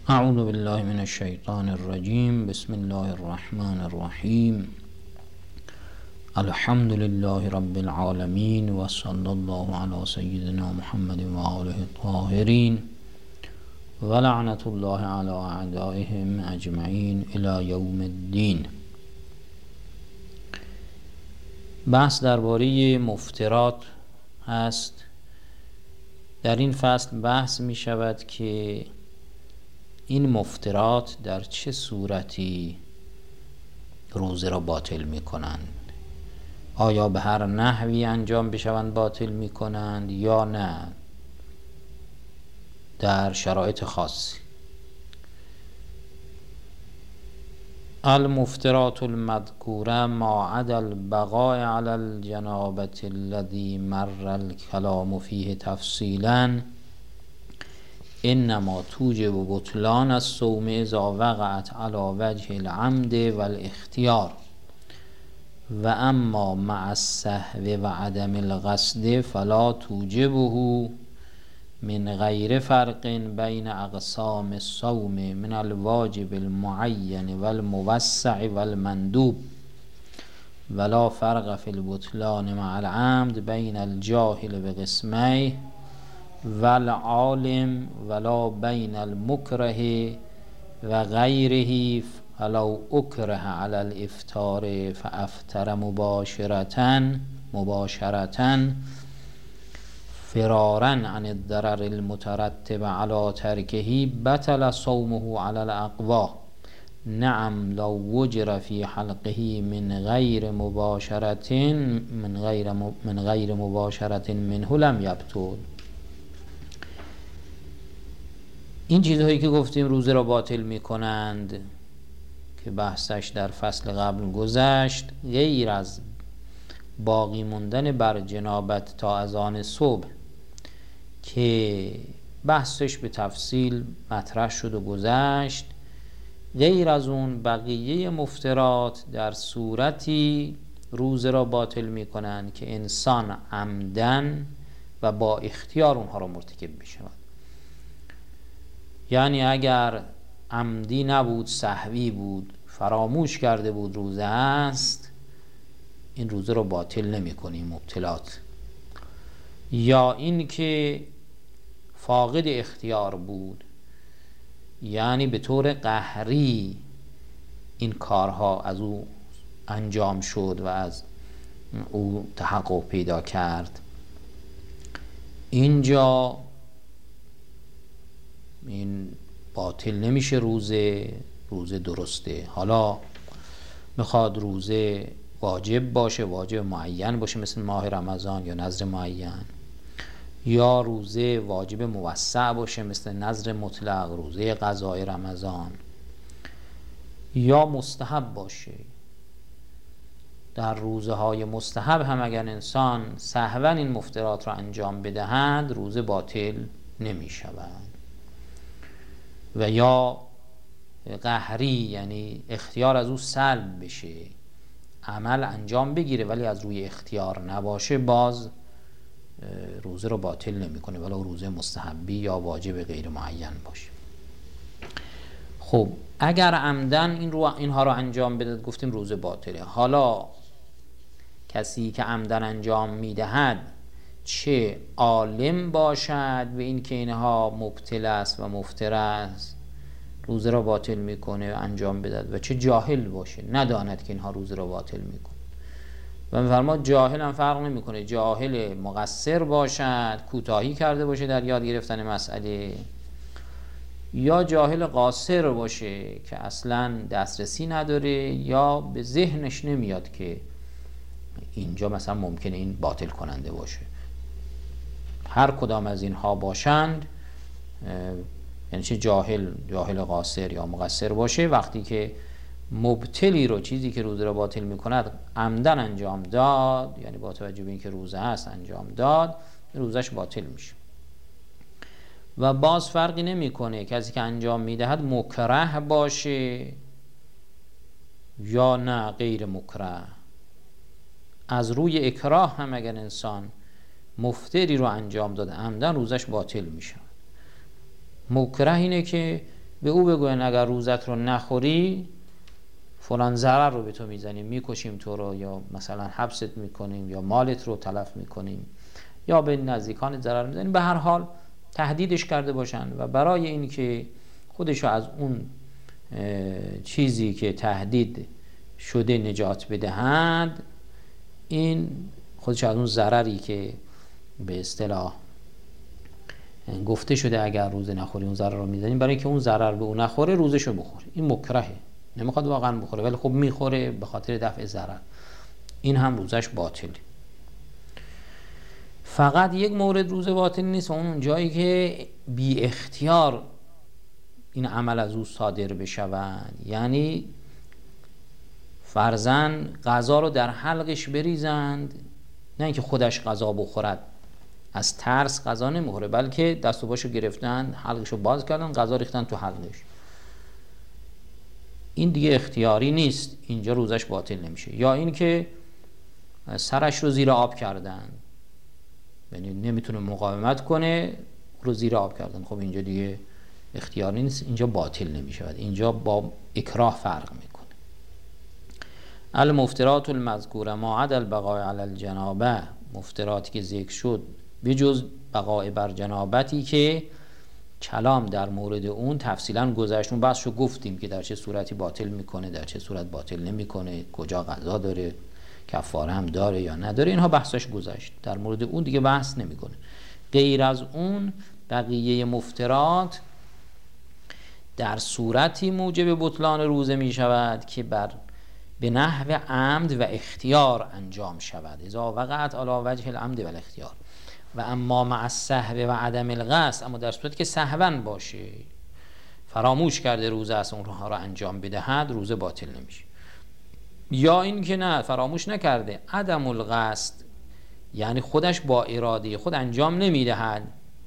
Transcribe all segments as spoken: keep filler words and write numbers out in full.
اعوذ بالله من الشیطان الرجیم. بسم الله الرحمن الرحیم. الحمد لله رب العالمین و صلی الله علی سیدنا محمد و آله الطاهرین و لعنت الله علی اعدائهم اجمعین الی یوم الدین. بحث درباره مفترات هست. در این فصل بحث می شود که این مفترات در چه صورتی روزه را باطل می کنند. آیا به هر نحوی انجام بشوند باطل می کنند یا نه در شرایط خاصی. المفترات المذکوره ما عدا البقاء علی الجنابة الذي مر الكلام فيه تفصیلا انما توجب بطلان الصوم اذا وقعت على وجه العمد والاختیار و اما مع السهو و عدم القصد فلا توجبه من غیر فرق بین اقسام الصوم من الواجب المعین والموسع والمندوب ولا فرق فی البطلان مع العمد بین الجاهل بقسمه والعالم ولا بین المکره و غیره فلو اکره علی الافطار فافطر مباشرة مباشرة فرارا عن الضرر المترتب على ترکه بطل صومه على الاقوى. نعم لو وجر في حلقه من غیر مباشرة من غیر من غیر مباشرة منه لم یبطل. این چیزهایی که گفتیم روزه را باطل می کنند که بحثش در فصل قبل گذشت، غیر از باقی موندن بر جنابت تا اذان صبح که بحثش به تفصیل مطرح شد و گذشت، غیر از اون بقیه مفترات در صورتی روزه را باطل می کنند که انسان عمدن و با اختیار اونها را مرتکب می شود. یعنی اگر عمدی نبود، سهوی بود، فراموش کرده بود روزه است، این روزه رو باطل نمی کنیم مبتلات. یا این که فاقد اختیار بود، یعنی به طور قهری این کارها از او انجام شد و از او تحقق پیدا کرد، اینجا این باطل نمیشه. روزه روزه درسته. حالا میخواد روزه واجب باشه، واجب معین باشه مثل ماه رمضان یا نذر معین، یا روزه واجب موسع باشه مثل نذر مطلق، روزه قضای رمضان، یا مستحب باشه. در روزه های مستحب هم اگر انسان سهوا این مفترات را انجام بدهند روزه باطل نمی شود. و یا قهری، یعنی اختیار از او سلب بشه، عمل انجام بگیره ولی از روی اختیار نباشه، باز روزه رو باطل نمیکنه ولو روزه مستحبی یا واجب غیر معین باشه. خب اگر عمدن این رو اینها رو انجام بده گفتیم روزه باطله. حالا کسی که عمدن انجام میدهد چه عالم باشد به این که اینها مبتل است و مفتر است روزه را باطل میکنه انجام بدهد، و چه جاهل باشه نداند که اینها روزه را باطل میکنه. و میفرماد جاهل هم فرق نمیکنه، جاهل مقصر باشد، کوتاهی کرده باشه در یاد گرفتن مسئله، یا جاهل قاصر باشه که اصلا دسترسی نداره یا به ذهنش نمیاد که اینجا مثلا ممکنه این باطل کننده باشه. هر کدام از اینها باشند، یعنی چه جاهل جاهل قاصر یا مقصر باشه، وقتی که مبتلی رو، چیزی که روزه را باطل میکند، عمدن انجام داد، یعنی با توجه به اینکه روزه هست انجام داد، روزش باطل میشه. و باز فرقی نمیکنه کسی که انجام میدهد مکره باشه یا نه غیر مکره. از روی اکراه هم اگر انسان مفتری رو انجام داده عمدن روزش باطل میشه. مکره اینه که به او بگوین اگر روزت رو نخوری فلان ضرر رو به تو میزنیم، میکشیم تو رو، یا مثلا حبست میکنیم، یا مالت رو تلف میکنیم، یا به نزدیکان ضرر میزنیم. به هر حال تهدیدش کرده باشن و برای این که خودش رو از اون چیزی که تهدید شده نجات بدهند، این خودش از اون ضرری که به اصطلاح گفته شده اگر روزه نخوری اون ضرر رو میزنیم، برای اینکه اون ضرر به اون نخوره روزشو بخوره. این مکرهه، نمیخواد واقعا بخوره ولی خب میخوره به خاطر دفع ضرر، این هم روزش باطله. فقط یک مورد روزه باطل نیست و اون جایی که بی اختیار این عمل از او صادر بشود، یعنی فرضاً غذا رو در حلقش بریزند، نه اینکه خودش غذا بخورد، از ترس غذا نمیخوره، بلکه دست و پاشو گرفتن، حلقشو باز کردن، غذا ریختن تو حلقش. این دیگه اختیاری نیست، اینجا روزش باطل نمیشه. یا این که سرش رو زیر آب کردن، یعنی نمیتونه مقاومت کنه، رو زیر آب کردن، خب اینجا دیگه اختیاری نیست، اینجا باطل نمیشه، اینجا با اکراه فرق میکنه. المفترات المذکوره ما عدا البقاء علی الجنابه، مفتراتی که ذکر شد بجز بقاء بر جنابتی که کلام در مورد اون تفصیلا گذشت، اون بحثشو گفتیم که در چه صورتی باطل میکنه، در چه صورت باطل نمیکنه، کجا قضا داره، کفاره هم داره یا نداره، اینها بحثش گذشت، در مورد اون دیگه بحث نمیکنه. غیر از اون بقیه مفترات در صورتی موجب بطلان روزه می شود که بر به نحو عمد و اختیار انجام شود، اذا وقعت علی وجه العمد و الاختیار. و اما مع السهو و عدم القصد، اما در صورتی که سهوا باشه، فراموش کرده روزه است اونها را انجام بدهد، روزه باطل نمیشه. یا این که نه فراموش نکرده، عدم القصد یعنی خودش با اراده خود انجام نمیدهد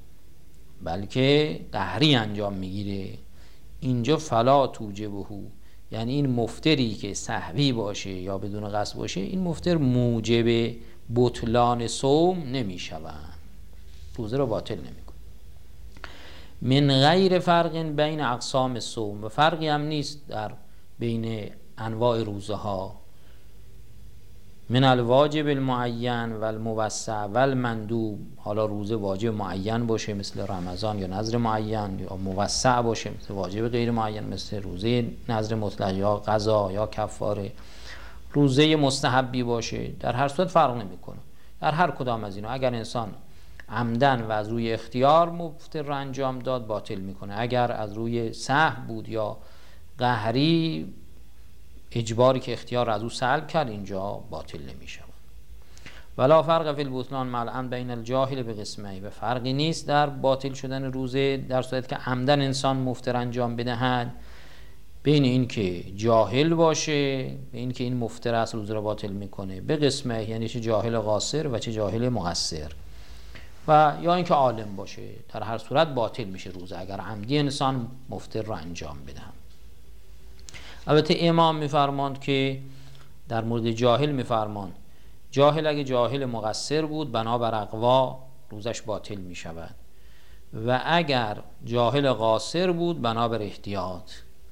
بلکه قهری انجام میگیره، اینجا فلا توجبه، یعنی این مفتری که سهوی باشه یا بدون قصد باشه، این مفتر موجب بطلان صوم نمیشود، روزه رو باطل نمیکنه. من غیر فرق بین اقسام الصوم، و فرقی هم نیست در بین انواع روزه ها، من الواجب المعین و الموسع و المندوب، حالا روزه واجب معین باشه مثل رمضان یا نذر معین، یا موسع باشه مثل واجب غیر معین مثل روزه نذر مطلق یا قضا یا کفاره، روزه مستحبی باشه، در هر صورت فرق نمیکنه. در هر کدام از اینا اگر انسان عمدن و از روی اختیار مفطر رو انجام داد باطل میکنه، اگر از روی سهو بود یا قهری اجباری که اختیار از او سلب کرد، اینجا باطل نمیشه. ولا فرق فی البطلان مع العمد بین الجاهل بقسمین، و فرقی نیست در باطل شدن روزه در صورتی که عمدن انسان مفطر انجام بدهد، بین این که جاهل باشه، بین این که این مفطر است روزه را باطل میکنه، به قسمه یعنی چه جاهل قاصر و چه جاهل مقصر، و یا اینکه عالم باشه، در هر صورت باطل میشه روزه اگر عمدی انسان مفطر را انجام بدهد. البته امام میفرماند که در مورد جاهل میفرماند جاهل اگه جاهل مقصر بود بنابر اقوا روزش باطل میشود، و اگر جاهل قاصر بود بنابر احتیاط.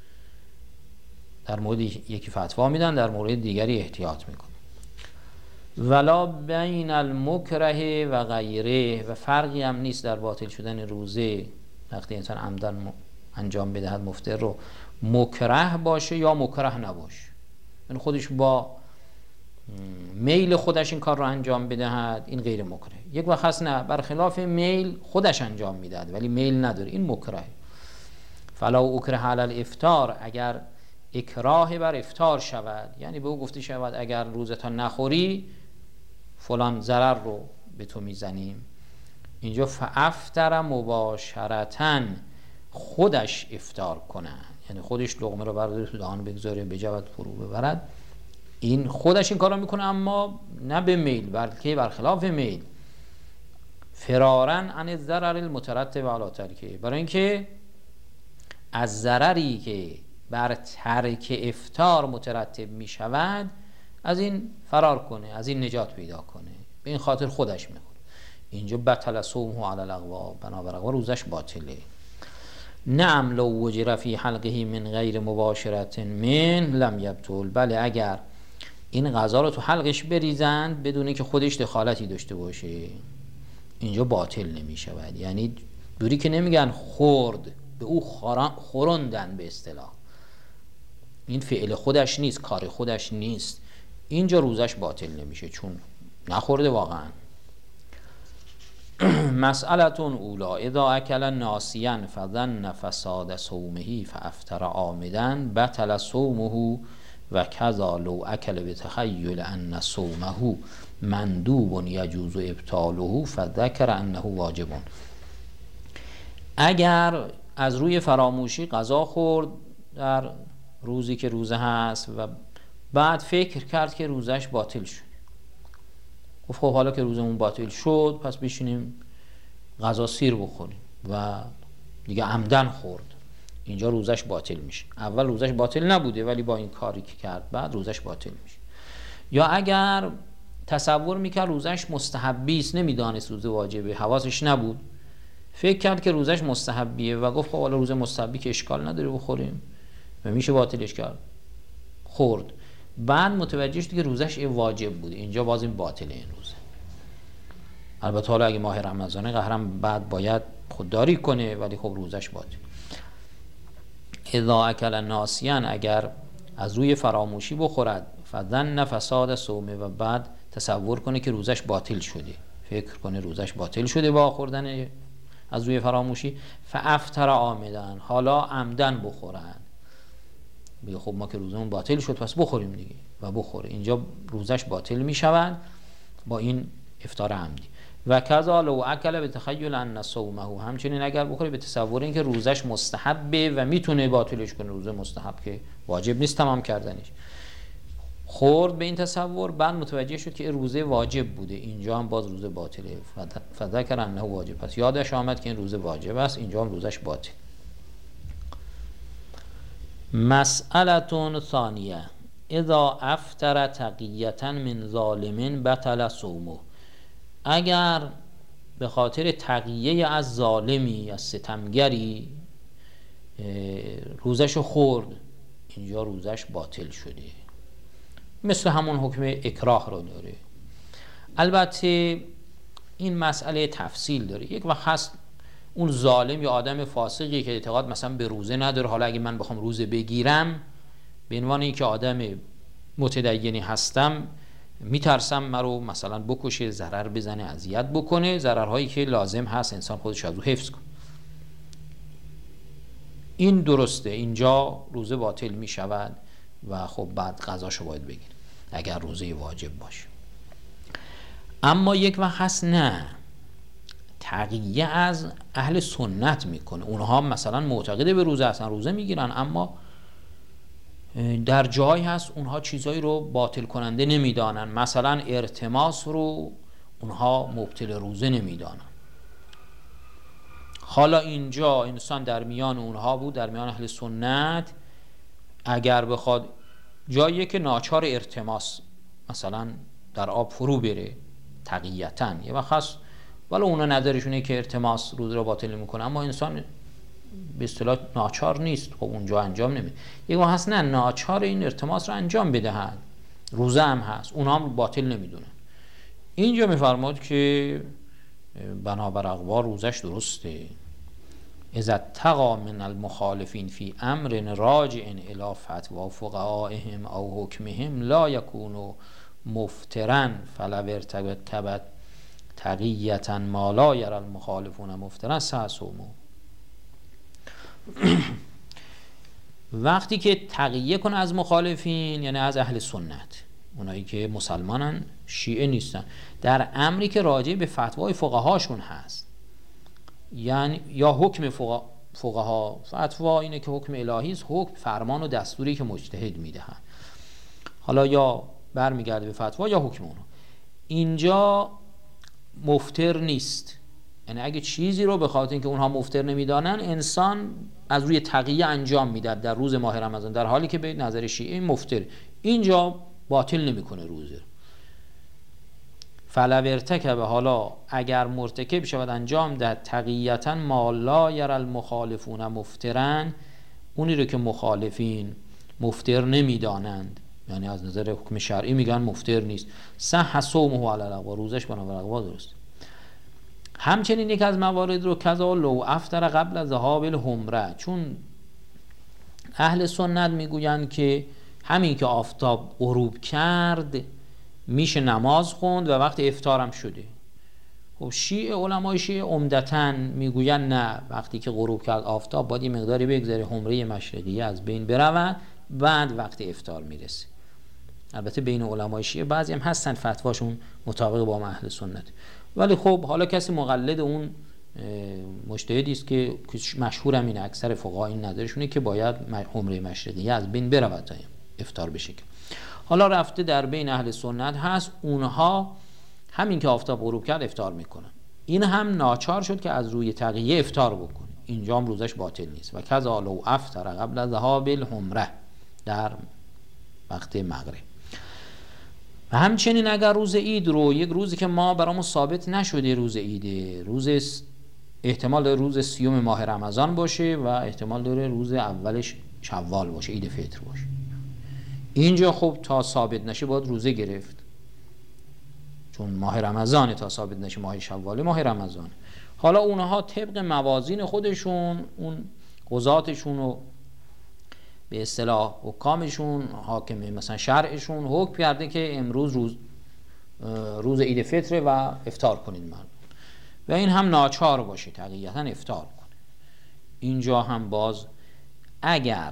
در مورد یکی فتوا میدن، در مورد دیگری احتیاط میکنن. ولا بین المکره و غیره، و فرقی هم نیست در باطل شدن روزه وقتی انسان عمدن انجام بدهد مفطر رو، مکره باشه یا مکره نباشه، یعنی خودش با میل خودش این کار رو انجام بدهد، این غیر مکره. یک وقت هست نه برخلاف میل خودش انجام میدهد ولی میل نداره، این مکره. فلا اکره علی الافطار، اگر اکراه بر افطار شود، یعنی به او گفته شود اگر روزتا نخوری فلان ضرر رو به تو میزنیم، اینجا فافطر مباشرتاً، خودش افطار کنه، یعنی خودش لقمه رو برداره تو دهان بگذاره بجود فرو ببرد، این خودش این کار رو میکنه اما نه به میل بلکه برخلاف میل، فرارا عن الضرر المترتب علی ترکه، برای اینکه از ضرری که بر ترک افطار مترتب میشود از این فرار کنه، از این نجات پیدا کنه، به این خاطر خودش میکنه. اینجا بطل صومه علی الاقوا، بنابر اقوا روزش باطله. نعم لو وجر فی حلقه من غیر مباشرت من لم یبطل. بله اگر این غذا رو تو حلقش بریزند بدون که خودش دخالتی داشته باشه اینجا باطل نمی شود. یعنی دوری که نمیگن خورد، به او خوردن به اصطلاح، این فعل خودش نیست، کار خودش نیست، اینجا روزش باطل نمیشه چون نخورده واقعا. مسئلتون اولا اذا اکل ناسیا فظن فساد صومه فافطر عامدا بطل صومه و کذا لو اکل بتخیل ان صومه مندوب یجوز ابطاله فذکر انه واجب. اگر از روی فراموشی غذا خورد در روزی که روزه هست و بعد فکر کرد که روزش باطل شد، گفت خب حالا که روزمون باطل شد پس بشینیم غذا سیر بخوریم و دیگه عمدن خورد، اینجا روزش باطل میشه. اول روزش باطل نبوده ولی با این کاری که کرد بعد روزش باطل میشه. یا اگر تصور میکرد روزش مستحبی است، نمیدانست روزه واجبه، حواسش نبود، فکر کرد که روزش مستحبیه و گفت خب حالا روزه مستحبی که اشکال نداره بخوریم و میشه باطلش کرد، خورد، بعد متوجه شد که روزش واجب بوده، اینجا باز این باطله این روزه. البته حالا اگه ماه رمضانه قهرم بعد باید خودداری کنه ولی خب روزش باطل. اذا اکل ناسیا اگر از روی فراموشی بخورد فظن فساد صومه و بعد تصور کنه که روزش باطل شده، فکر کنه روزش باطل شده با خوردن از روی فراموشی، فافطر عامدا، حالا عمدن بخورن، بگه خب ما که روزمون باطل شد پس بخوریم دیگه و بخوره، اینجا روزش باطل می شود با این افطار عمدی. و کذا لو اکل بتخیل ان صومه، همچنین اگر بخوره به تصور اینکه روزش مستحبه و میتونه باطلش کنه، روزه مستحب که واجب نیست تمام کردنش، خورد به این تصور بعد متوجه شد که روزه واجب بوده، اینجا هم باز روزه باطله، فذکر انه واجب، پس یادش آمد که این روزه واجب است، اینجا هم روزش باطل. مسئلة ثانیه اذا افطر تقیة من ظالم بطل صومه، اگر به خاطر تقیه از ظالمی از ستمگری روزش خورد، اینجا روزش باطل شده، مثل همون حکم اکراه رو داره. البته این مسئله تفصیل داره، یک وقت هست اون ظالم یا آدم فاسقی که اعتقاد مثلا به روزه نداره، حالا اگه من بخوام روزه بگیرم به عنوان اینکه آدم متدینی هستم میترسم مرو مثلا بکشه، ضرر بزنه، اذیت بکنه، ضررهایی که لازم هست انسان خودش از او حفظ کنه، این درسته، اینجا روزه باطل می شود و خب بعد قضاشو باید بگیر اگر روزه واجب باشه. اما یک وقت هست نه، تقیه از اهل سنت میکنه، اونها مثلا معتقده به روزه هستن، روزه میگیرن، اما در جایی هست اونها چیزایی رو باطل کننده نمیدانن، مثلا ارتماس رو اونها مبطل روزه نمیدانن. حالا اینجا انسان در میان اونها بود، در میان اهل سنت، اگر بخواد جایی که ناچار ارتماس مثلا در آب فرو بره تقیتن، یه وقت هست ولی اونا نظرشونه که ارتماس روز رو باطل میکنه، اما انسان به اصطلاح ناچار نیست، خب اونجا انجام نمیده. یک وقت هست نه، ناچار این ارتماس رو انجام بدهد، روزه هم هست، اونها هم باطل نمیدونن. اینجا میفرماد که بنابر اقوال روزش درسته. اذا اتقى من المخالفین فی امر راجع الی فتوی فقهائهم او حکمهم لا یکون مفترا فلو ارتکب تقیة ما لا یری المخالفون مفترا صح صومه. وقتی که تقیه کنه از مخالفین یعنی از اهل سنت، اونایی که مسلمانن شیعه نیستن، در امری که راجع به فتوای فقهاشون هست، یعنی یا حکم فقها، فتوا اینه که حکم الهی است، حکم فرمان و دستوری که مجتهد میدهن، حالا یا برمیگرده به فتوا یا حکم اونها، اینجا مفتر نیست. یعنی اگه چیزی رو به خاطر اینکه اونها مفتر نمیدانن انسان از روی تقیه انجام میده در روز ماه رمضان، در حالی که به نظر شیعه مفتر، اینجا باطل نمیکنه روزه. فلو ارتکب، حالا اگر مرتکب شود انجام دهد تقیتا ما لا یر المخالفون مفترن، اونی رو که مخالفین مفتر نمیدانند، یعنی از نظر حکم شرعی میگن مفتر نیست، صح صومه علی الاقوا، روزش بنا بر اقوا درست. همچنین یک از موارد رو کذا لو افطر قبل از ذهاب الحمره، چون اهل سنت میگویند که همین که آفتاب غروب کرد میشه نماز خوند و وقت افطارم شده. خب شیعه، علمای شیعه عمدتاً میگویند نه، وقتی که غروب کرد آفتاب باید یه مقداری بگذره حمره مشرقیه از بین برود، بعد وقت افطار میرسه. البته بین علمای شیعه بعضی هم هستن فتواشون مطابق با اهل سنت، ولی خب حالا کسی مقلد اون مجتهدی است که مشهورم این اکثر فقها این نظرشونه که باید حمره مشرقیه از بین برود تا افطار بشه. حالا رفته در بین اهل سنت هست اونها همین که آفتاب غروب کرد افطار میکنن، این هم ناچار شد که از روی تقیه افطار بکنه، اینجا هم روزش باطل نیست. و کذا لو افطر قبل از ذهاب الحمره، در وقت مغرب. و همچنین اگر روز عید رو، یک روزی که ما برامون ثابت نشده روز عیده، روز احتمال داره روز سیوم ماه رمضان باشه و احتمال داره روز اولش شوال باشه، عید فطر باشه، اینجا خب تا ثابت نشه باید روزه گرفت، چون ماه رمضان تا ثابت نشه ماه شوال ماه رمضان. حالا اونها طبق موازین خودشون، اون قضاتشون و به اصطلاح حکامشون، حاکم مثلا شرعشون حکم کرده که امروز روز روز عید فطر و افطار کنید مردم، و این هم ناچار باشه تقییتا افطار کنه. اینجا هم باز اگر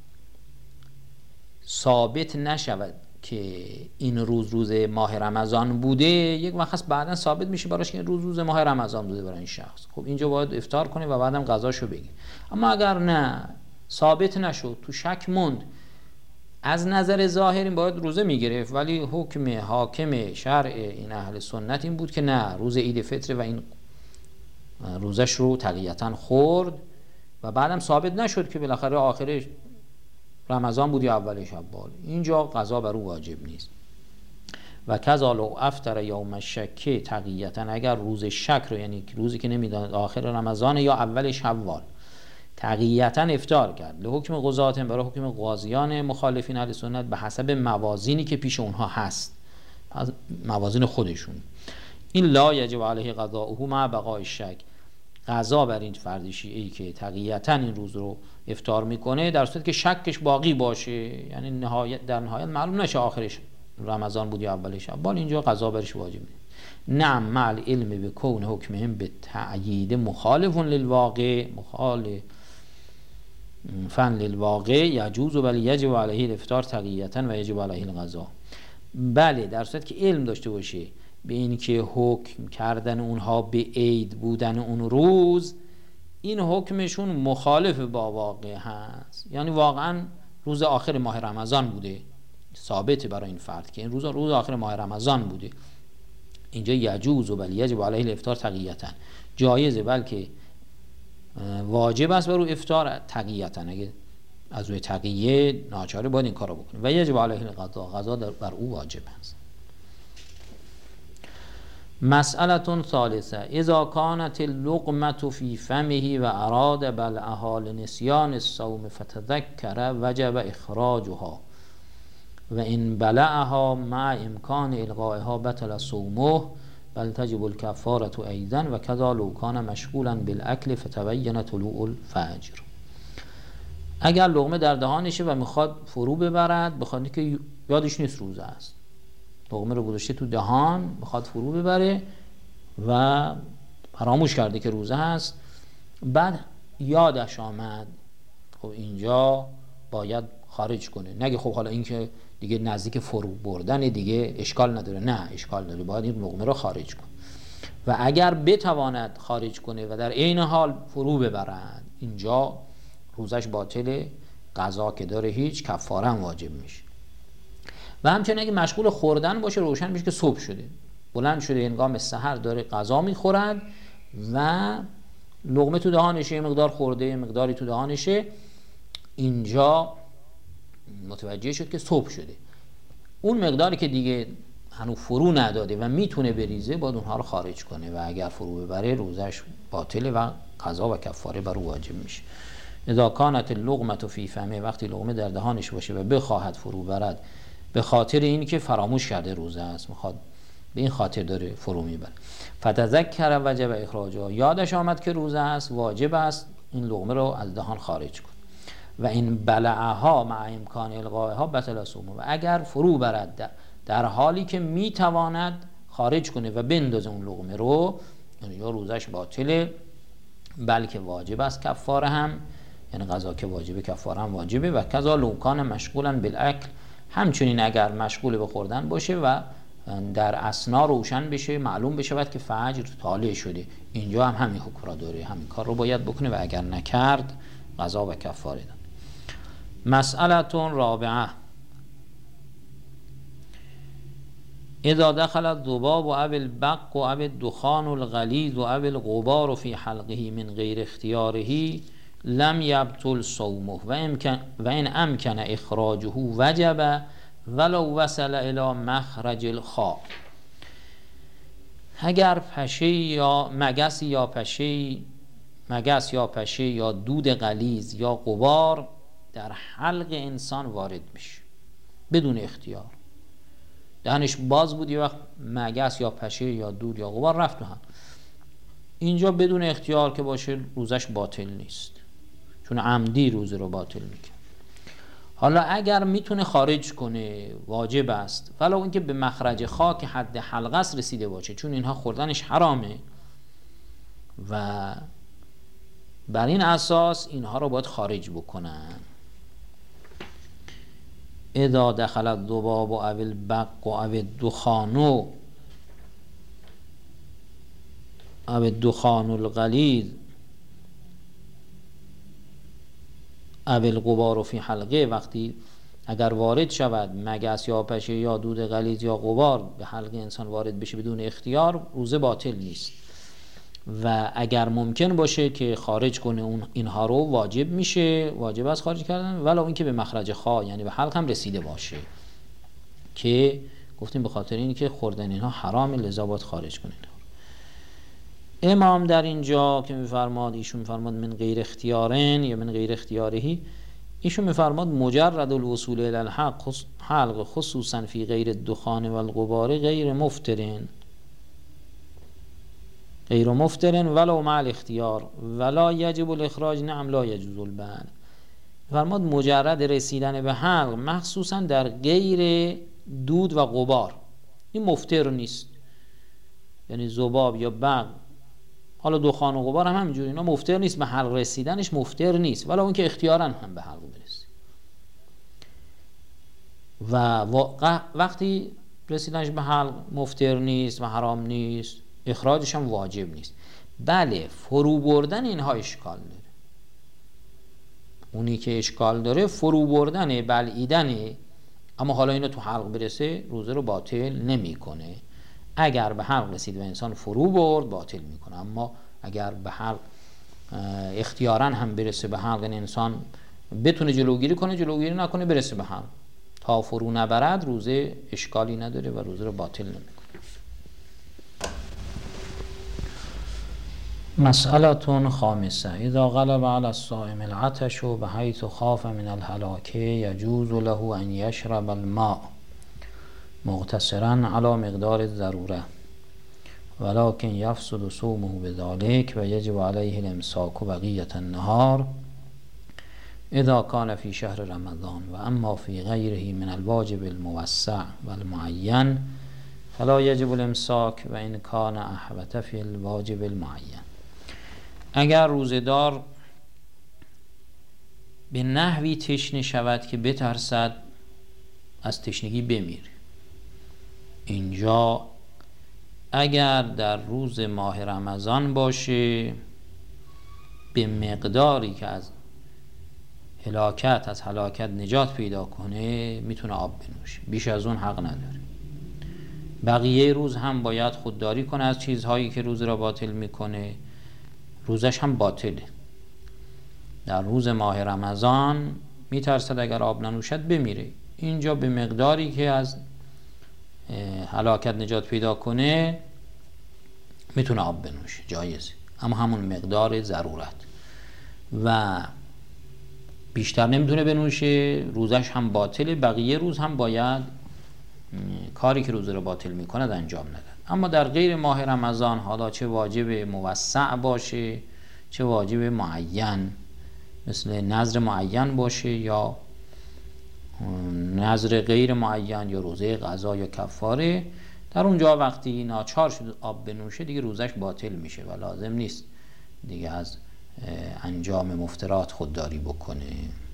ثابت نشود که این روز روز ماه رمضان بوده، یک وقت بعداً ثابت میشه براش که روز روز ماه رمضان بوده برای این شخص، خب اینجا باید افطار کنه و بعدم قضاشو بگیره. اما اگر نه ثابت نشد، تو شک موند، از نظر ظاهر باید روزه میگرفت، ولی حکم حاکم شرع این اهل سنت این بود که نه، روز عید فطر و این روزش رو تقییتا خورد و بعدم ثابت نشد که بالاخره آخرش رمضان بود یا اول شوال، اینجا قضا بر او واجب نیست. و کذا لو افطر یوم الشک تقییتا، اگر روز شک رو، یعنی روزی که نمیداند آخر رمضان یا اول شوال، تقییتا افطار کرد، لحکم قضات، برای حکم قاضیان مخالفین اهل سنت به حسب موازینی که پیش اونها هست، از موازین خودشون، این لا یجب علیه قضاؤه مع بقاء الشک، قضا بر این فرد شیعه‌ای که تقییتا این روز رو افطار میکنه در صورتی که شکش باقی باشه، یعنی نهایت در نهایت معلوم نشه آخرش رمضان بود یا اول شوال، اینجا قضا برش واجب نیست. نعم مع العلم به کون حکمهم به تعیید مخالف للواقع، مخالف فن للواقع یجوز ولی یجب علیه الافطار تقییتا و یجب علیه القضا. بله، در صورتی که علم داشته باشه به این که حکم کردن اونها به عید بودن اون روز، این حکمشون مخالف با واقع هست، یعنی واقعا روز آخر ماه رمضان بوده، ثابته برای این فرد که این روز روز آخر ماه رمضان بوده، اینجا یجوز و بل یجب علیه الافطار تقییتا، جایزه بلکه واجب است بر او افطار تقییتا، اگه از روی تقیه ناچاره باید این کارو بکنه. و یجب علیه القضا، قضا بر او واجب است. مسئله ثالثه اذا كانت اللقمه في فمه و اراد بلعها لنسيان الصوم فتذكر وجب اخراجها و ان بلعها مع امکان القائها بطل صومه بل تجب الکفاره ایضا و کذا لو کان مشغولا بالاکل فتبین طلوع الفجر. اگر لقمه در دهانشه و میخواد فرو ببرد، بخواد که یادش نیست روزه است، لقمه رو گذاشته تو دهان میخواد فرو ببره و فراموش کرده که روزه هست، بعد یادش آمد، خب اینجا باید خارج کنه. نگه خب حالا این که دیگه نزدیک فرو بردن دیگه اشکال نداره، نه اشکال داره، باید این لقمه رو خارج کنه. و اگر بتواند خارج کنه و در عین حال فرو ببرد، اینجا روزش باطله، قضا که داره هیچ، کفاره هم واجب میشه. و همچنین اگه مشغول خوردن باشه، روشن میشه که صبح شده، بلند شده هنگام سحر داره غذا میخورد و لقمه تو دهانشه، مقدار خورده، مقداری تو دهانشه، اینجا متوجه شد که صبح شده، اون مقداری که دیگه هنوز فرو نداده و میتونه بریزه باید اونها رو خارج کنه و اگر فرو ببره روزش باطله و قضا و کفاره بر او واجب میشه. اذا کانت اللقمه فی فمه، وقتی لقمه در دهانش باشه و بخواهد فرو برد به خاطر این که فراموش کرده روزه است، میخواد به این خاطر داره فرو میبره، فتذکر وجب اخراجها، یادش آمد که روزه است واجب است این لقمه رو از دهان خارج کن. و این بلعها مع امکان القائها بطل صومه، و اگر فرو برد در حالی که میتواند خارج کنه و بندازه اون لقمه رو، یعنی یا روزش باطله بلکه واجب است کفاره هم، یعنی قضا که واجبه کفاره هم واجبه. و کذا لو کان مشغولا بالاکل، همچنین اگر مشغول به خوردن باشه و در اثنا روشن بشه معلوم بشه بعد که فجر طالع شده، اینجا هم همین حکم را داره، همین کار رو باید بکنه و اگر نکرد قضا و کفاره داره. مسئله رابعه، اذا دخل الذباب و او البق و او الدخان الغلیظ و او الغبار فی حلقه من غیر اختیاره لم یبطل صومه و امکن و این امکن اخراجه وجب ولو وصل الی مخرج الخاء. اگر پشه یا مگس یا پشه مگس یا پشه یا دود غلیظ یا غبار در حلق انسان وارد میشه بدون اختیار، دهنش باز بود یه وقت مگس یا پشه یا دود یا غبار رفت تو هم، اینجا بدون اختیار که باشه روزش باطل نیست چون عمدی روزه رو باطل میکنه. حالا اگر میتونه خارج کنه واجب است، ولو اینکه به مخرج خاک حد حلقه است رسیده باشه، چون اینها خوردنش حرامه و بر این اساس اینها رو باید خارج بکنن. اذا دخل الذباب و او البق و او الدخان او الدخان الغلیظ او الغبار فی حلقه، وقتی اگر وارد شود مگس یا پشه یا دود غلیظ یا غبار به حلقه انسان وارد بشه بدون اختیار، روزه باطل نیست و اگر ممکن باشه که خارج کنه اون اینها رو واجب میشه، واجب است خارج کردن، ولو اینکه به مخرج خا یعنی به حلق هم رسیده باشه که گفتیم به خاطر اینی که خوردن اینها حرام لذا باید خارج کنه. امام در اینجا که میفرماد، ایشون میفرماد من غیر اختیارن یا من غیر اختیارهی، ایشون میفرماد مجرد الوصول الی الحق حلق خصوصا فی غیر الدخان و الغبار غیر مفترن غیر مفترن ولو مع الاختیار ولا یجب الاخراج نعم لا یجوز البن. فرماد مجرد رسیدن به حلق مخصوصا در غیر دود و غبار این مفتر نیست، یعنی ذباب یا بق، حالا دخان و غبار هم همینجوری، اینا مفتر نیست، به حلق رسیدنش مفتر نیست ولو اینکه اختیارا هم به حلق برسه و وقتی رسیدنش به حلق مفتر نیست و حرام نیست اخراجش هم واجب نیست. بله فرو بردن اینها اشکال داره، اونی که اشکال داره فرو بردن بلعیدنه، اما حالا اینو تو حلق برسه روزه رو باطل نمیکنه. اگر به حلق رسید و انسان فرو برد باطل میکنه، اما اگر به حلق اختیارا هم برسه به حلق انسان بتونه جلوگیری کنه، جلوگیری نکنه برسه به حلق تا فرو نبرد روزه اشکالی نداره و روزه رو باطل نمیکنه. مسئله خامسه، اذا غلب على الصائم العطش بحيث خاف من الهلاك يجوز له ان يشرب الماء مغتصرا على مقدار الضروره ولكن يفسد صومه بذلك ويجب عليه الامساك بقية النهار اذا كان في شهر رمضان واما في غيره من الواجب الموسع والمعين فلا يجب الامساك وان كان احوط في الواجب المعين. اگر روزدار به نحوی تشنه شود که بترسد از تشنگی بمیره، اینجا اگر در روز ماه رمضان باشه به مقداری که از هلاکت از هلاکت نجات پیدا کنه میتونه آب بنوشه، بیش از اون حق نداره. بقیه روز هم باید خودداری کنه از چیزهایی که روز را باطل میکنه، روزش هم باطله. در روز ماه رمضان میترسد اگر آب ننوشد بمیره، اینجا به مقداری که از هلاکت نجات پیدا کنه میتونه آب بنوشه، جایزه، اما همون مقدار ضرورت و بیشتر نمیتونه بنوشه، روزش هم باطله، بقیه روز هم باید کاری که روزه رو باطل میکند انجام ندن. اما در غیر ماه رمضان، حالا چه واجب موسع باشه چه واجب معین، مثل نذر معین باشه یا نذر غیر معین یا روزه قضا یا کفاره، در اونجا وقتی ناچار شد آب بنوشه دیگه روزش باطل میشه و لازم نیست دیگه از انجام مفترات خودداری بکنه.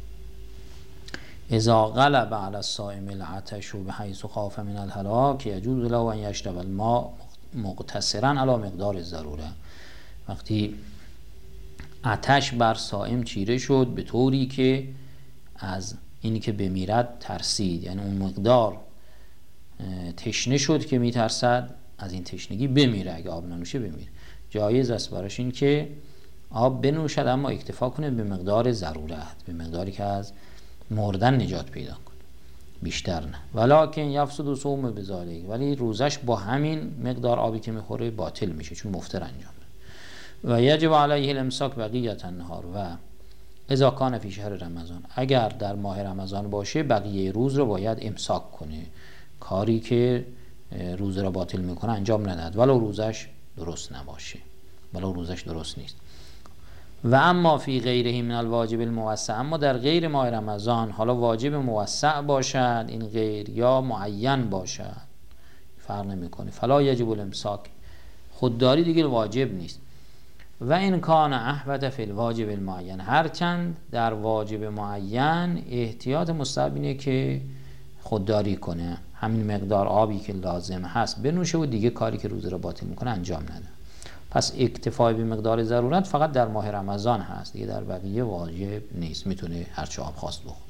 اذا غلب على الصائم العطش بحيث خاف من الهلاك يجوز له ان يشرب الماء مقتصرا على مقدار الضروره. وقتی آتش بر صائم چیره شد به طوری که از اینی که بمیرد ترسید، یعنی اون مقدار تشنه شد که میترسد از این تشنگی بمیره، اگه آب ننوشه بمیره، جایز است براش این که آب بنوشد اما اکتفا کنه به مقدار ضرورت، به مقداری که از مردن نجات پیدا کنه، بیشتر نه. ولکن یفسد صوم بذالک، ولی روزش با همین مقدار آبی که میخوره باطل میشه چون مفطر انجام ده. و یجب علیه الامساک بقیت النهار و اذا کان فی شهر رمضان، اگر در ماه رمضان باشه بقیه روز رو باید امساک کنه، کاری که روز را باطل میکنه انجام ندهد ولو روزش درست نباشه، ولو روزش درست نیست. و اما فی غیره من الواجب الموسع، اما در غیر ماه رمضان، حالا واجب موسع باشد این غیر یا معین باشد فرق نمیکنه، فلا یجب الامساک، خودداری دیگه واجب نیست. و این کان احوط فی الواجب المعین، هرچند در واجب معین احتیاط مستحب اینه که خودداری کنه، همین مقدار آبی که لازم هست بنوشه و دیگه کاری که روزه را باطل میکنه انجام نده. پس اکتفای به مقدار ضرورت فقط در ماه رمضان هست، دیگه در بقیه واجب نیست، میتونه هرچه آب خواست بخوره.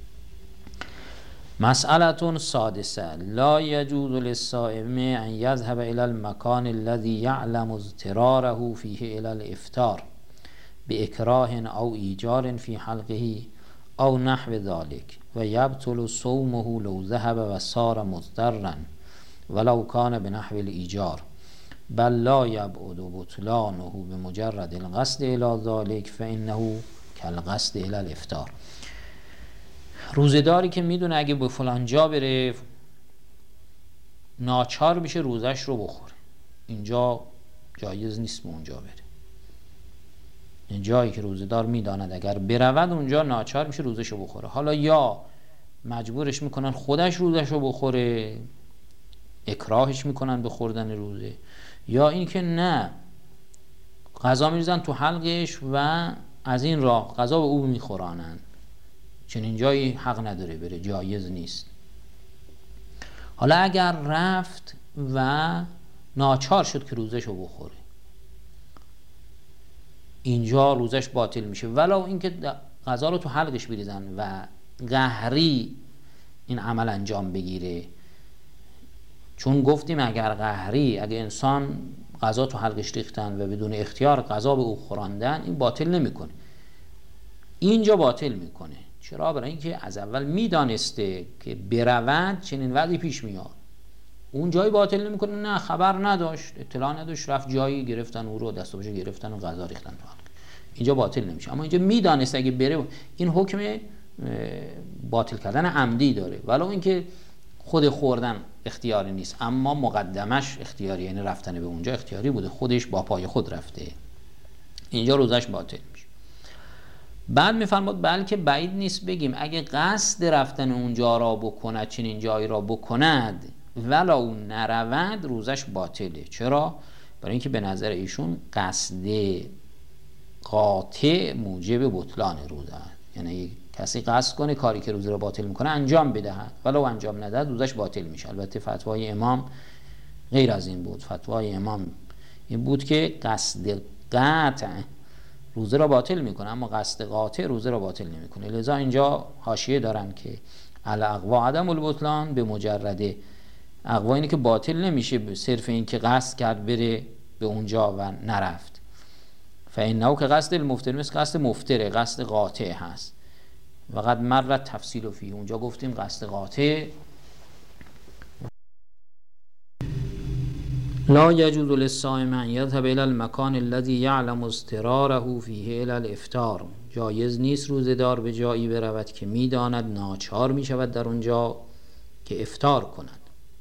مسئله سادسه، لا یجوز للصائم ان یذهب الى المکان الذي یعلم اضطراره فیه الى الافطار باکراه او ایجار فی حلقه او نحو ذلك و یبطل صومه لو ذهب و صار مضطرا ولو کان بنحو الایجار، بل لا یبعد بطلانه بمجرد القصد الى ذلك فانه کالقصد الى الافطار. روزه‌داری که میدونه اگه به فلان جا بره ناچار میشه روزش رو بخوره، اینجا جایز نیست به اونجا بره. این جایی که روزه‌دار میداند اگر برود اونجا ناچار میشه روزش رو بخوره، حالا یا مجبورش میکنن خودش روزش رو بخوره، اکراهش میکنن به خوردن روزه، یا اینکه نه غذا میریزن تو حلقش و از این راه غذا به او میخورانن، چنین جایی حق نداره بره، جایز نیست. حالا اگر رفت و ناچار شد که روزش رو بخوره، اینجا روزش باطل میشه، ولو اینکه غذا رو تو حلقش بریزن و قهری این عمل انجام بگیره، چون گفتیم اگر قهری، اگر انسان غذا تو حلقش ریختن و بدون اختیار غذا به او خوراندن، این باطل نمیکنه، اینجا باطل میکنه. چرا؟ برای اینکه از اول میدانسته که برود چنین وضعی پیش میاد، اون جایی باطل نمیکنه، نه خبر نداشت، اطلاع نداشت، رفت جایی گرفتن او رو، دست و پاشو گرفتن و غذا ریختن تو حلق، اینجا باطل نمیشه. اما اینجا میدانسته اگه بره، این حکم باطل کردن عمدی داره، ولو اینکه خود خوردن اختیاری نیست، اما مقدمش اختیاری، یعنی رفتن به اونجا اختیاری بوده، خودش با پای خود رفته، اینجا روزش باطل میشه. بعد میفرماد بلکه بعید نیست بگیم اگه قصد رفتن اونجا را بکند، چنین جایی را بکند ولو نرود روزش باطله. چرا؟ برای اینکه به نظر ایشون قصد قاطع موجب بطلان روزه است، یعنی کسی قصد کنه کاری که روزه را باطل میکنه انجام بدهد، ولو انجام ندهد روزش باطل میشه. البته فتوای امام غیر از این بود، فتوای امام این بود که قصد قطع روزه را باطل میکنه، اما قصد قاطع روزه را باطل نمیکنه. لذا اینجا حاشیه دارن که الاقوا عدم البطلان به مجرد اقوا، اینه که باطل نمیشه صرف این که قصد کرد بره به اونجا و نرفت. فانه که قصد المفطر مثل قصد مفطره، قصد قاطع هست. و قد مرت تفصیل فیه، اونجا گفتیم قصد قاطع لا یجوز للصائم ان یذهب الی المکان الذی یعلم اضطراره فیه الی الافطار، جایز نیست روزه‌دار به جایی برود که میداند ناچار میشود در اونجا که افطار کند.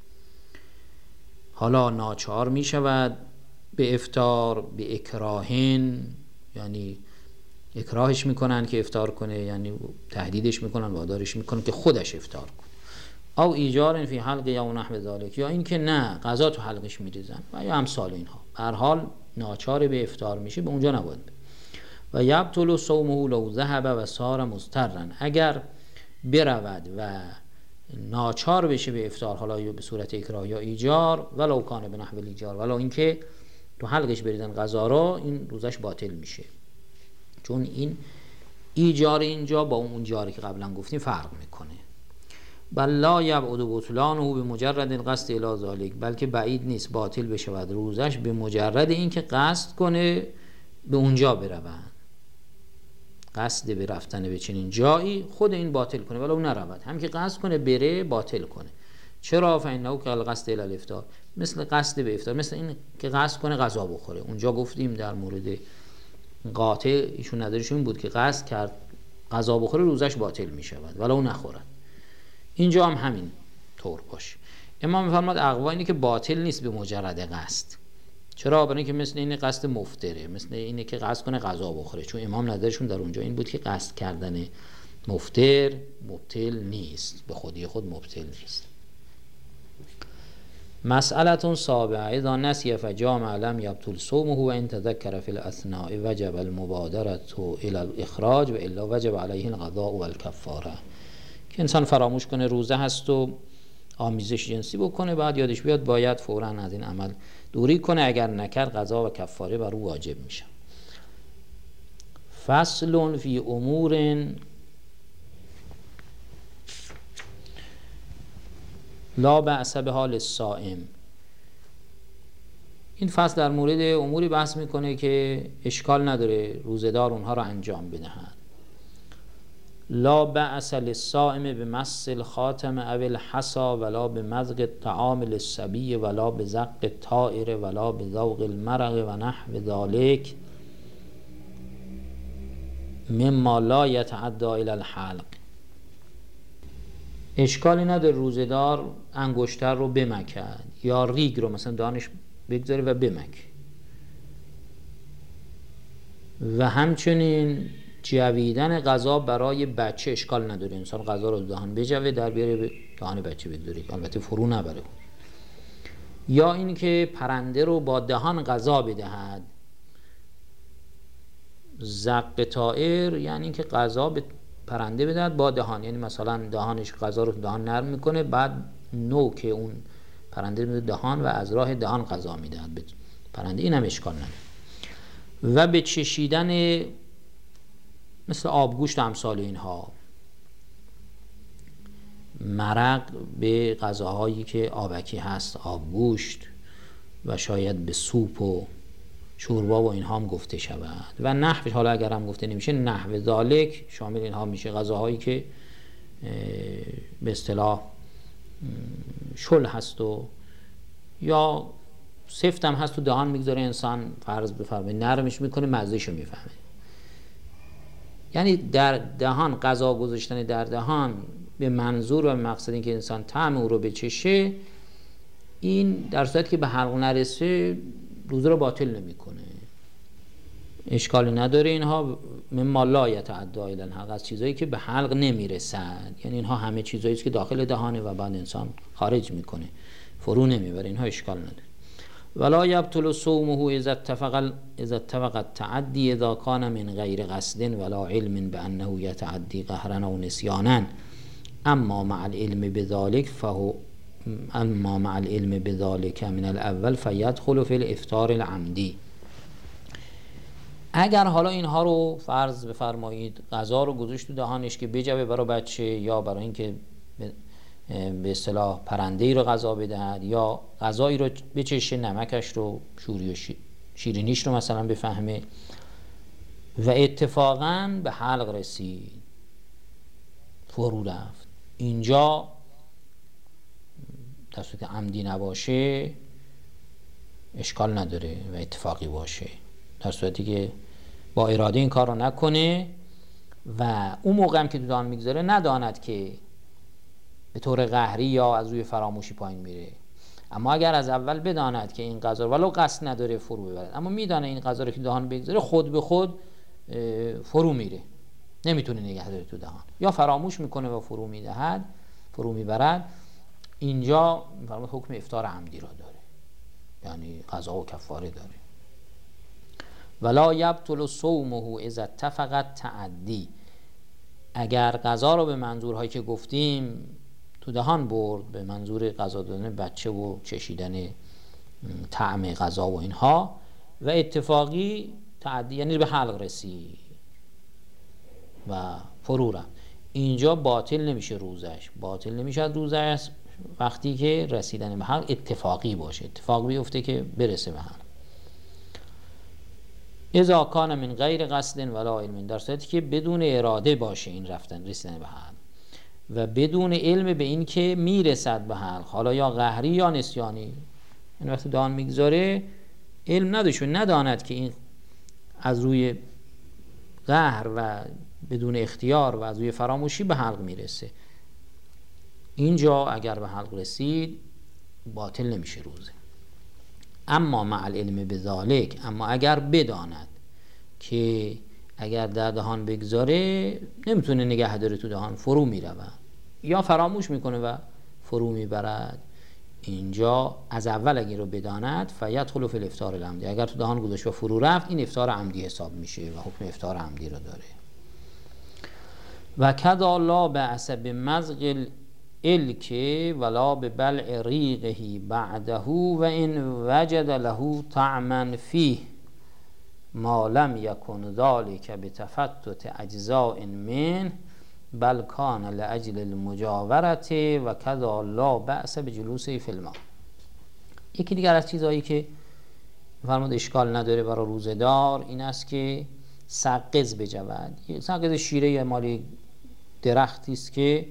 حالا ناچار میشود به افطار به اکراهن، یعنی اکراهش میکنن که افطار کنه، یعنی تهدیدش میکنن، وادارش میکنن که خودش افطار کنه. او ایجار فی حلق یا نحو ذلک، یا این که نه غذا تو حلقش میریزن و یا امثال اینها. به هر حال ناچار به افطار میشه، به اونجا نباید. و یبطل صومه لو ذهب و صار مضطرا، اگر برود و ناچار بشه به افطار، حالا یا به صورت اکراه یا ایجار، ولو کان به نحو ایجار، ولو اینکه تو حلقش بریزن غذا را، این روزش باطل میشه. چون این ایجار اینجا با اون جاری که قبلا گفتیم فرق میکنه. بل لا یبعد بطلانه به مجرد القصد الی ذلک، بلکه بعید نیست باطل بشود روزش به مجرد اینکه قصد کنه به اونجا برود، قصد به رفتن به چنین جایی خود این باطل کنه ولو نرود، هم که قصد کنه بره باطل کنه. چرا؟ فانه کالقصد الی الافطار، مثل قصد به افطار، مثل این که قصد کنه غذا بخوره. اونجا گفتیم در مورد قاطع ایشون نظرشون بود که قصد کرد غذا بخوره روزش باطل می شود ولو نخورد. اینجا هم همین طور باشه. امام می‌فرماد اقوا اینه که باطل نیست به مجرد قصد. چرا؟ برای اینکه مثل این قصد مفطره، مثل اینه که قصد کنه غذا بخوره. چون امام نظرشون در اونجا این بود که قصد کردن مفطر مبطل نیست، به خودی خود مبطل نیست. مسئله سابعه اذا نسی فجامع لم یبطل صومه و ان تذکر فی الاثناء وجب المبادره الى الاخراج و الا وجب علیه القضاء و الکفاره. که انسان فراموش کنه روزه هست و آمیزش جنسی بکنه، بعد یادش بیاد باید فوراً از این عمل دوری کنه، اگر نکرد قضا و کفاره بر او واجب میشه. فصل فی امور لا بأس بها للصائم. این فصل در مورد اموری بحث میکنه که اشکال نداره روزه‌دار اونها را انجام بدهد. لا بأس للصائم بمس الخاتم او الحصى ولا بمضغ الطعام للصبي ولا بزق الطائر ولا بذوق المرق و نحو ذلك مما لا يتعدى الى الحلق. اشکالی نداره روزه‌دار انگشتر رو بمکد یا ریگ رو مثلا دانش بگذاره و بمک، و همچنین جویدن غذا برای بچه اشکال نداره. انسان غذا رو دهان بجوه در بیاره به دهان بچه بگذاره، البته فرو نبره. یا این که پرنده رو با دهان غذا بدهد. زق طائر یعنی که غذا به پرنده بدهد با دهان، یعنی مثلا دهانش غذا رو دهان نرم میکنه، بعد نوک اون پرنده میده دهان و از راه دهان غذا میدهد به پرنده، این هم اشکال نداره. و به چشیدن مثل آبگوشت امثال اینها، مرق به غذاهایی که آبکی هست، آبگوشت و شاید به سوپ و شوربا و اینها هم گفته شود. و نحوش حالا اگر هم گفته نمیشه، نحو ذالک شامل اینها میشه، غذاهایی که به اصطلاح شل هست و یا سفت هم هست و دهان میگذاره، انسان فرض بفرمه نرمش میکنه مزهشو میفهمه. یعنی در دهان غذا گذاشتن در دهان به منظور و مقصد این که انسان طعم او رو بچشه، این در صورتی که به حلق نرسه روزه رو باطل نمیکنه، اشکالی نداره. اینها مما لا یتعدی الی الحلق، از چیزایی که به حلق نمیرسد، یعنی اینها همه چیزایی است که داخل دهانه و بعد انسان خارج میکنه، فرو نمیبره، اینها اشکال نداره. ولا یبطل صومه اذا اتفق اذا اتفق التعدی اذا کان من غیر قصد ولا علم بانه یتعدی قهرا او نسیانا، اما مع العلم بذلك فهو اما مع العلم بذلك من الاول فيدخل في الافطار العمدی. اگر حالا اینها رو فرض بفرمایید غذا رو گذاشت تو دهانش که بجوه برای بچه، یا برای اینکه به اصطلاح پرنده‌ای رو غذا بدهد، یا غذایی رو بچشه نمکش رو شوری و شیرینیش رو مثلا بفهمه، و اتفاقاً به حلق رسید فرو رفت، اینجا در صورت عمدی نباشه اشکال نداره و اتفاقی باشه، در صورتی که با اراده این کار رو نکنه و اون موقع هم که تو دهان میگذاره نداند که به طور قهری یا از روی فراموشی پایین میره. اما اگر از اول بداند که این غذا ولو قصد نداره فرو ببرد، اما میدانه این غذا رو که دهان بگذاره خود به خود فرو میره، نمیتونه نگه داره تو دهان، یا فراموش میکنه و فرو میدهد، فرو میبرد، اینجا حکم افطار عمدی را داره، یعنی قضا و کفاره داره. ولا یبطل صومه اذا اتفقت تعدی، اگر غذا رو به منظورهایی که گفتیم تو دهان برد، به منظور غذا دادن بچه و چشیدن طعم غذا و اینها، و اتفاقی تعدی یعنی به حلق رسید و فرو رفت، اینجا باطل نمیشه روزش، باطل نمیشه روزش وقتی که رسیدن به حلق اتفاقی باشه، اتفاق بیفته که برسه به حلق. اذا کان من غیر قصد ولا علم، در صورتی که بدون اراده باشه این رفتن رسیدن به حلق و بدون علم به این که میرسد به حلق، حالا یا قهری یا نسیانی، این وقتی دهان میگذاره علم نداشته، نداند که این از روی قهر و بدون اختیار و از روی فراموشی به حلق میرسه، اینجا اگر به حلق رسید باطل نمیشه روزه. اما مع العلم بذالک، اما اگر بداند که اگر در دهان بگذاره نمیتونه نگه داره تو دهان، فرو میرود یا فراموش میکنه و فرو میبرد، اینجا از اول اگر رو بداند فیدخل فی الافطار العمدی، اگر تو دهان گذاشت و فرو رفت این افطار عمدی حساب میشه و حکم افطار عمدی رو داره. و کذا لا بأس بمزق الک ولا ببلع ریقه بعده و ان وجد له طعما فیه ما لم یکن ذلك بتفتت اجزاء من بل کان لاجل المجاورت و کذا لا بأس بجلوسه فی الماء. یکی دیگر از چیزهایی که فرمود اشکال نداره برای روزه‌دار این است که سقز بجود. سقز شیره مالی درختی است که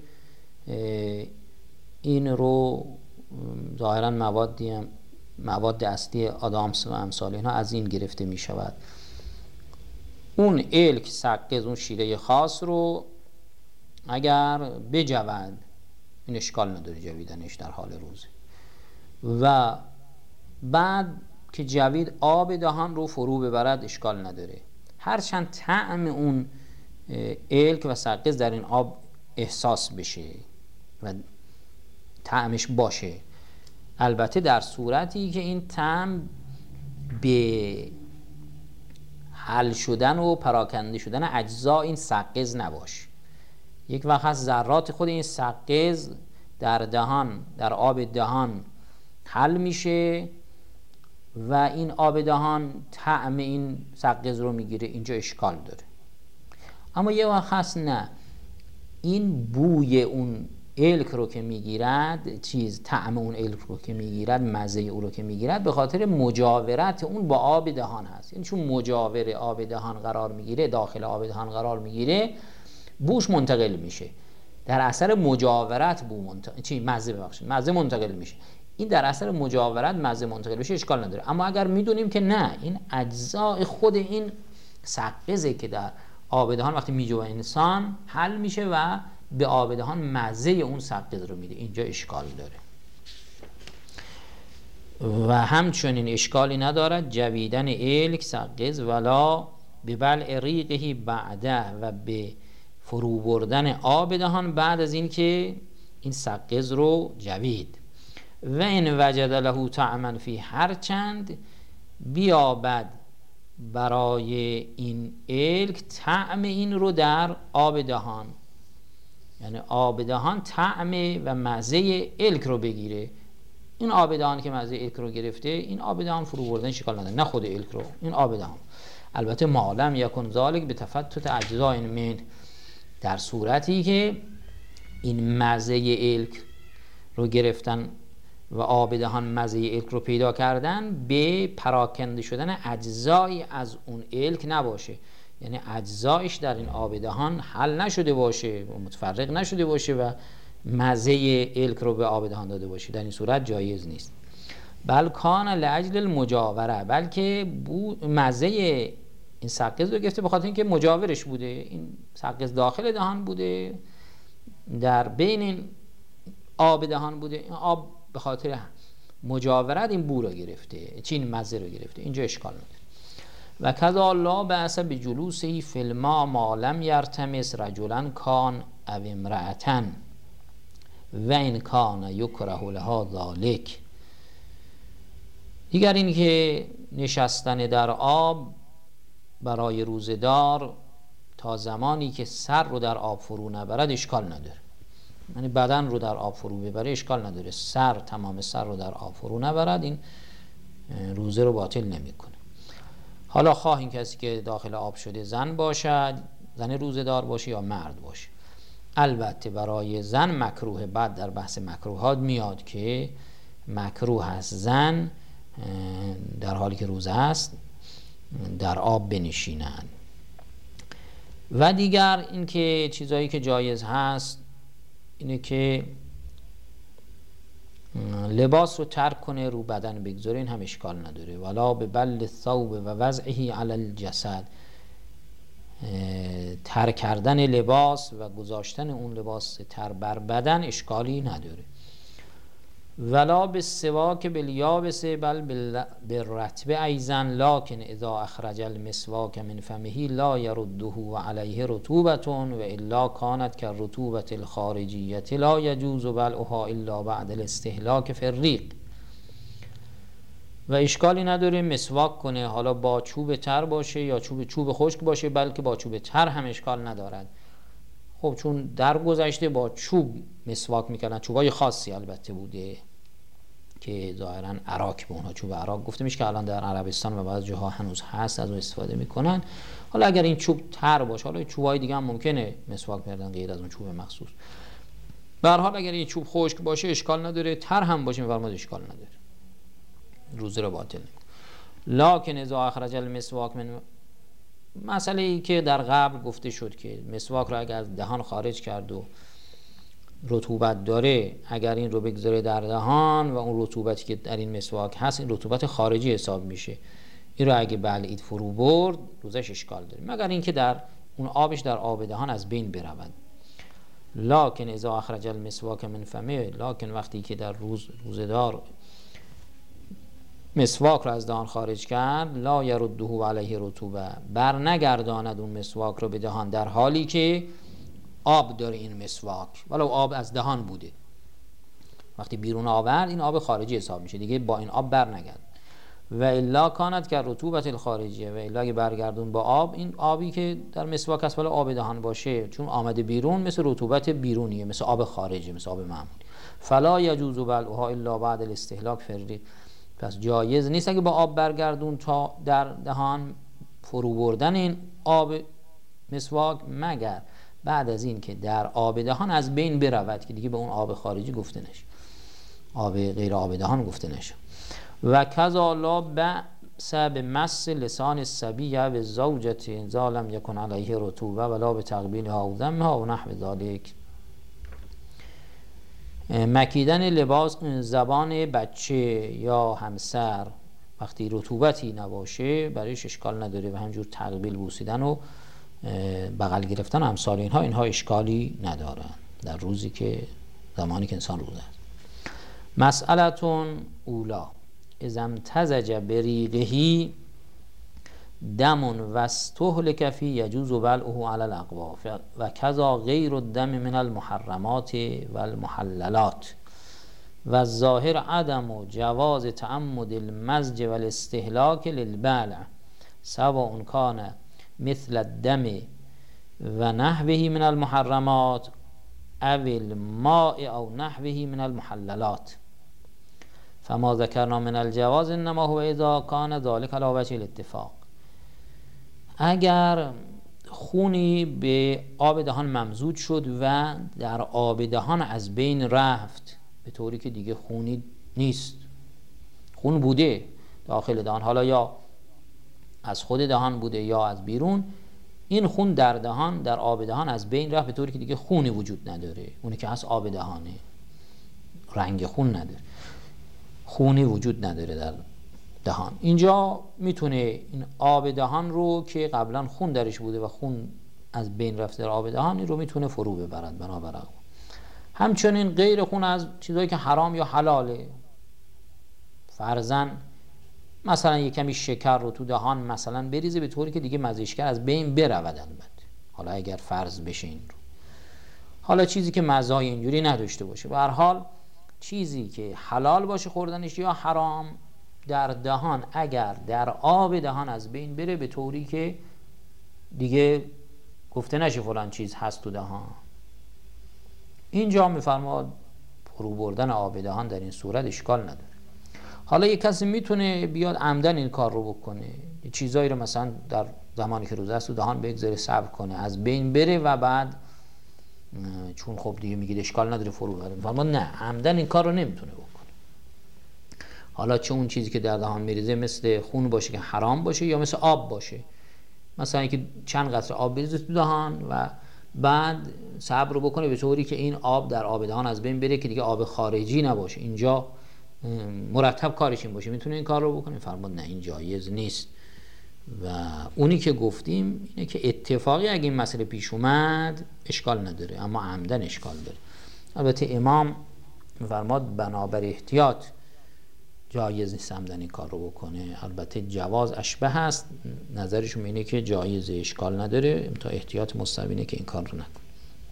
این رو ظاهرا موادی مواد اصلی آدامس و امثال اینها از این گرفته می شود. اون الک سقز، اون شیره خاص رو اگر بجود این اشکال نداره جویدنش در حال روزه، و بعد که جوید آب دهان رو فرو ببرد اشکال نداره، هرچند طعم اون الک و سقز در این آب احساس بشه و طعمش باشه، البته در صورتی که این طعم به حل شدن و پراکنده شدن اجزا این سقز نباشه. یک وقت هست ذرات خود این سقز در دهان، در آب دهان حل میشه و این آب دهان طعم این سقز رو میگیره، اینجا اشکال داره. اما یه وقت هست نه، این بوی اون الک رو که میگیرد، چیز طعم اون الک رو که میگیرد، مزه او رو که میگیرد، به خاطر مجاورت اون با آب دهان هست، یعنی چون مجاور آب دهان قرار میگیره، داخل آب دهان قرار میگیره، بوش منتقل میشه، در اثر مجاورت بو منتقل چی مزه ببخشید مزه منتقل میشه، این در اثر مجاورت مزه منتقل بشه اشکال نداره. اما اگر میدونیم که نه، این اجزای خود این سقزه که در آب دهان وقتی میجوه انسان حل میشه و به آب دهان مزه اون سقز رو میده، اینجا اشکال داره. و همچنین اشکالی ندارد جویدن الک سقز ولا به بلع ریقه بعده و به فرو بردن آب دهان بعد از این که این سقز رو جوید. و این وجد له طعما فی، هرچند بیابد برای این الک طعم این رو در آب دهان، یعنی آب دهان طعم و مزه الک رو بگیره، این آب دهان که مزه الک رو گرفته، این آب دهان فرو بردن اشکال نداره، نه خود الک رو، این آب دهان. البته معلم یکن ذالک به تفتت اجزاء من، در صورتی که این مزه الک رو گرفتن و آب دهان مزه الک رو پیدا کردن به پراکنده شدن اجزایی از اون الک نباشه، یعنی اجزایش در این آب دهان حل نشده باشه و متفرق نشده باشه و مزه الک رو به آب دهان داده باشه، در این صورت جایز نیست. بل کان لاجل المجاوره، بلکه بو مزه این سقز رو گرفته به خاطر اینکه مجاورش بوده، این سقز داخل دهان بوده، در بین این آب دهان بوده، این آب به خاطر مجاورت این بو رو گرفته، چین مزه رو گرفته، اینجا اشکال نداره. و کذا لا بأس بجلوسه فی الماء ما لم یرتمس رجلا کان او امرأة و این کان یکره لها ذلک. دیگر این که نشستن در آب برای روزه‌دار تا زمانی که سر رو در آب فرو نبرد اشکال نداره، یعنی بدن رو در آب فرو ببره اشکال نداره، سر تمام سر رو در آب فرو نبرد، این روزه رو باطل نمیکنه. حالا خواه این کسی که داخل آب شده زن باشد، زن روزه‌دار باشه یا مرد باشه. البته برای زن مکروه، بعد در بحث مکروهات میاد که مکروه هست زن در حالی که روزه است در آب بنشینند. و دیگر این که چیزایی که جایز هست اینه که لباس رو ترک کنه رو بدن بگذاره، این هم اشکال نداره. ولا به بل الثوب و وضعه علی الجسد، تر کردن لباس و گذاشتن اون لباس تر بر بدن اشکالی نداره. ولا به سواک بالیابس بل بالرطب ایضا، لکن اذا اخرج المسواک من فمه لا يرده و علیه رطوبة و الا کانت كالرطوبة الخارجیة لا يجوز بلعها الا بعد الاستهلاک فی الریق. و اشکالی نداره مسواک کنه، حالا با چوب تر باشه یا چوب چوب خشک باشه، بلکه با چوب تر هم اشکال ندارد. خب چون در گذشته با چوب مسواک میکردن، چوبای خاصی البته بوده که ظاهرا عراق به اونها چوب عراق گفته میشه که الان در عربستان و بعضی جاها هنوز هست، از اون استفاده میکنن. حالا اگر این چوب تر باشه، حالا چوبای دیگه هم ممکنه مسواک کردن غیر از اون چوب مخصوص، به هر حال اگر این چوب خشک باشه اشکال نداره، تر هم باشه میفرماد اشکال نداره، روزه رو باطل نمیکنه. لکن اذا اخرج المسواک من، مسئله ای که در قبل گفته شد که مسواک رو اگر از دهان خارج کرد و رطوبت داره، اگر این رو بگذاره در دهان و اون رطوبتی که در این مسواک هست این رطوبت خارجی حساب میشه، این رو اگه بلعید فرو برد روزش اشکال داره، مگر اینکه در اون آبش در آب دهان از بین برود. لکن اذا اخرج المسواک من فمه، لکن وقتی که در روز روزدار مسواک رو از دهان خارج کرد، لا یرده و علیه رطوبه، بر نگرداند اون مسواک رو به دهان در حالی که آب داره این مسواک، ولو آب از دهان بوده، وقتی بیرون آورد این آب خارجی حساب میشه دیگه، با این آب بر نگرد. و الا کانت که رطوبت الخارجیه، و الا اگه برگردون با آب، این آبی که در مسواک است ولو آب دهان باشه، چون آمده بیرون مثل رطوبت بیرونیه، مثل آب خارجی، مثل آب معمولی. فلا یجوز بلعها الا بعد الاستهلاک فردی، پس جایز نیست اگه با آب برگردون تا در دهان فرو بردن این آب مسواک، مگر بعد از این که در آب دهان از بین برود که دیگه به اون آب خارجی گفته نشه، آب غیر آب دهان گفته نشه. و کذا لا بأس بمس لسان الصبی و زوجته اذا لم یکن علیه رطوبه ولا بتقبیلها و ضمها و نحو ذلک. مکیدن لباس زبان بچه یا همسر وقتی رطوبتی نباشه برایش اشکال نداره، و همجور تقبیل بوسیدن و بغل گرفتن و امثال اینها اینها اشکالی ندارن در روزی که زمانی که انسان روزه است. مسئلتون اولا اذا امتزج بریقه دم و استهلک فی یجوز بلعه علی الاقوا و کذا غیر الدم من المحرمات و المحللات و الظاهر عدم جواز تعمد المزج و الاستهلاک للبلع سواء کان مثل الدم و نحوه من المحرمات او الماء او نحوه من المحللات. فما ذکرنا من الجواز انما هو اذا کان ذلك علی وجه الاتفاق. اگر خونی به آب دهان ممزوج شد و در آب دهان از بین رفت به طوری که دیگه خونی نیست، خون بوده داخل دهان، حالا یا از خود دهان بوده یا از بیرون، این خون در دهان در آب دهان از بین رفت به طوری که دیگه خونی وجود نداره، اونی که هست آب دهانه، رنگ خون نداره. خونی وجود نداره در دهان. اینجا میتونه این آب دهان رو که قبلا خون درش بوده و خون از بین رفته در آب دهان، این رو میتونه فرو ببرد بنابر اقوال. همچنین غیر خون از چیزایی که حرام یا حلاله، فرضاً مثلا یک کمی شکر رو تو دهان مثلا بریزه به طوری که دیگه مزه‌شکر از بین برود البته، حالا اگر فرض بشه این رو، حالا چیزی که مزای اینجوری نداشته باشه، به هر حال چیزی که حلال باشه خوردنش یا حرام در دهان اگر در آب دهان از بین بره به طوری که دیگه گفته نشه فلان چیز هست تو دهان، اینجا میفرماد فرو بردن آب دهان در این صورت اشکال نداره. حالا یک کسی میتونه بیاد عمدن این کار رو بکنه، چیزایی رو مثلا در زمانی که روزه است تو دهان بگذاره صبر کنه از بین بره و بعد چون خب دیگه میگید اشکال نداره فرو بره، میفرماد نه، عمدن این کار رو نمیتونه بکنه. حالا چه اون چیزی که در دهان میریزه مثل خون باشه که حرام باشه یا مثل آب باشه، مثلا اینکه چند قطره آب بریزه تو دهان و بعد صبر رو بکنه به طوری که این آب در آب دهان از بین بره که دیگه آب خارجی نباشه، اینجا مرتب کارش این باشه، میتونه این کار رو بکنه. فرمود نه، این جایز نیست. و اونی که گفتیم اینه که اتفاقی اگه این مسئله پیش اومد اشکال نداره، اما عمدن اشکال داره. البته امام فرماد بنابر احتیاط جایز نیست عمدن این کار رو بکنه. البته جواز اشبه هست، نظرشون اینه که جایز اشکال نداره، تا احتیاط مستبینه که این کار رو نکنه.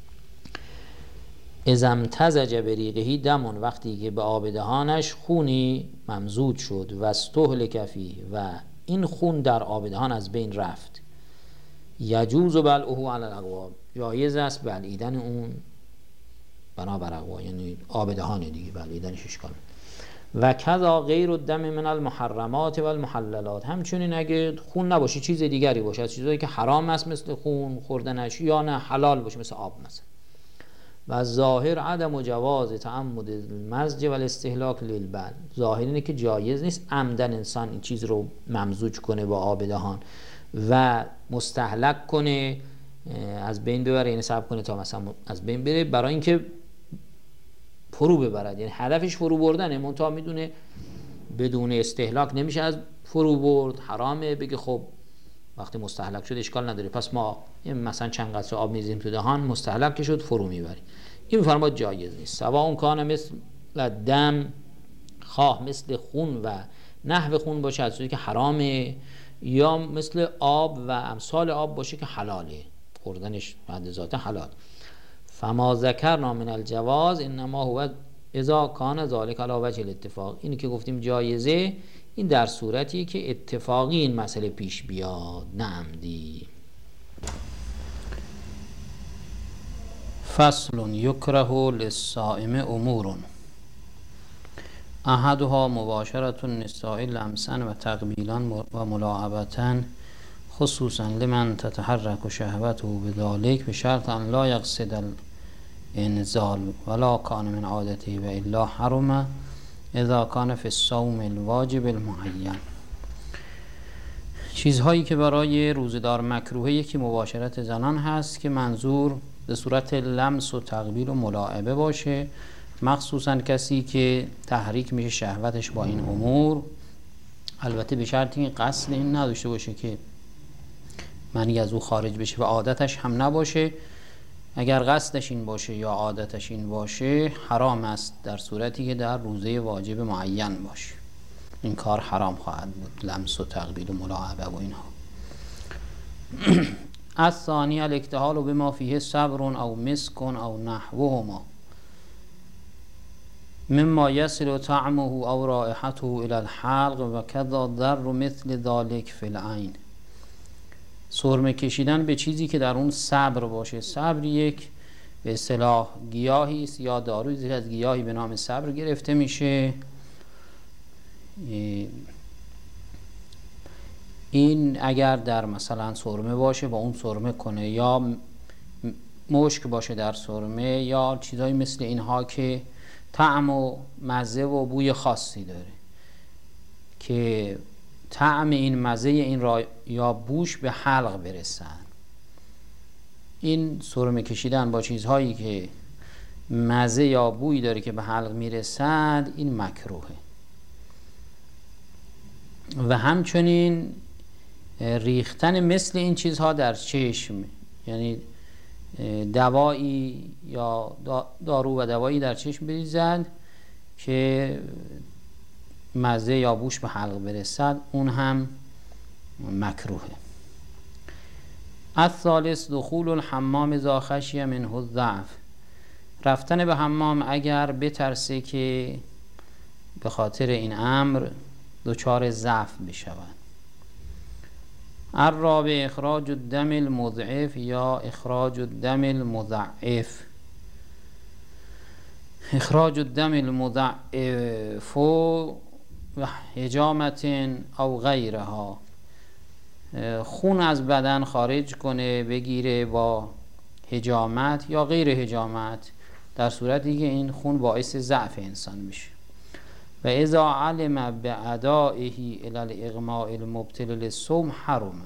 اذا امتزج بریقهی دمون، وقتی که به آب دهانش خونی ممزوج شد و استهلک فیه و این خون در آب دهان از بین رفت، یجوز بلعه علی الاقوال، جایز است بلعیدن اون بنابر اقوال، یعنی آب دهان دیگه بلعیدنش اشکال. و کذا غیر الدم من المحرمات و المحللات، همچنین اگه خون نباشه چیز دیگری باشه از چیزایی که حرام است مثل خون خوردنش، یا نه حلال باشه مثل آب مثلا. و ظاهر عدم و جواز تعمد المزج و الاستهلاک للبل، ظاهر اینه که جایز نیست عمدن انسان این چیز رو ممزوج کنه با آب دهان و مستهلک کنه از بین ببره، یعنی صبر کنه تا مثلا از بین بره برای اینکه فرو ببرد، یعنی هدفش فرو بردنه، منتها میدونه بدون استهلاک نمیشه از فرو برد، حرامه، بگه خب وقتی مستهلک شد اشکال نداره پس ما مثلا چند قطره آب میزیم تو دهان، مستهلک که شد فرو میبریم، این فرماد جایز نیست. سواء اون کان مثل دم، خواه مثل خون و نحو خون باشه از چیزی که حرامه، یا مثل آب و امثال آب باشه که حلاله، خوردنش بعد ذات حلال. فما ذکرنا من الجواز انما هو اذا کان ذلك علی وجه الاتفاق، اینی که گفتیم جایزه این در صورتی که اتفاقی این مسئله پیش بیاد، نه عمدی. فصل یکره للصائم امور، احدها مباشرة النساء لمسا و تقبیلا و ملاعبتا، خصوصا لمن تتحرك شهوته بذلك بشرط ان لا يقصد الانزال ولا كان من عادته و الا حرم اذا كان في الصوم الواجب المعین. چیزهایی که برای روزدار مکروه، یکی مباشرت زنان هست که منظور به صورت لمس و تقبیل و ملاعبه باشه، مخصوصا کسی که تحریک میشه شهوتش با این امور، البته به شرطی که قصد این نداشته باشه که منی از او خارج بشه و عادتش هم نباشه. اگر قصدش این باشه یا عادتش این باشه حرام است، در صورتی که در روزه واجب معین باشه این کار حرام خواهد بود، لمس و تقبیل و ملاعبه و اینها. الثانی الاکتحال بما فیه صبر او مسک او نحوهما مما یصل طعمه او رائحته الى الحلق و کذا ضر مثل ذلك فی العین. سرمه کشیدن به چیزی که در اون صبر باشه. صبر یک به اصطلاح گیاهی است یا دارویی که از گیاهی به نام صبر گرفته میشه. این اگر در مثلا سرمه باشه با اون سرمه کنه، یا مشک باشه در سرمه، یا چیزایی مثل اینها که طعم و مزه و بوی خاصی داره که طعم این مزه این را یا بوش به حلق برسن، این سرمه کشیدن با چیزهایی که مزه یا بوی داره که به حلق میرسند این مکروهه. و همچنین ریختن مثل این چیزها در چشم، یعنی دوایی یا دارو و دوایی در چشم بریزد که مزه یا بوش به حلق برسد، اون هم مکروهه. الثالث دخول الحمام اذا خشی منه الضعف، رفتن به حمام اگر بترسه که به خاطر این امر دچار ضعف بشود. الرابع اخراج الدم المضعف یا اخراج الدم المضعف. اخراج الدم المضعف و حجامت او غیرها، خون از بدن خارج کنه بگیره با حجامت یا غیر حجامت، در صورتی که این خون باعث ضعف انسان بشه. و اذا علم بأدائه الى الاغماء المبطل للصوم حرم،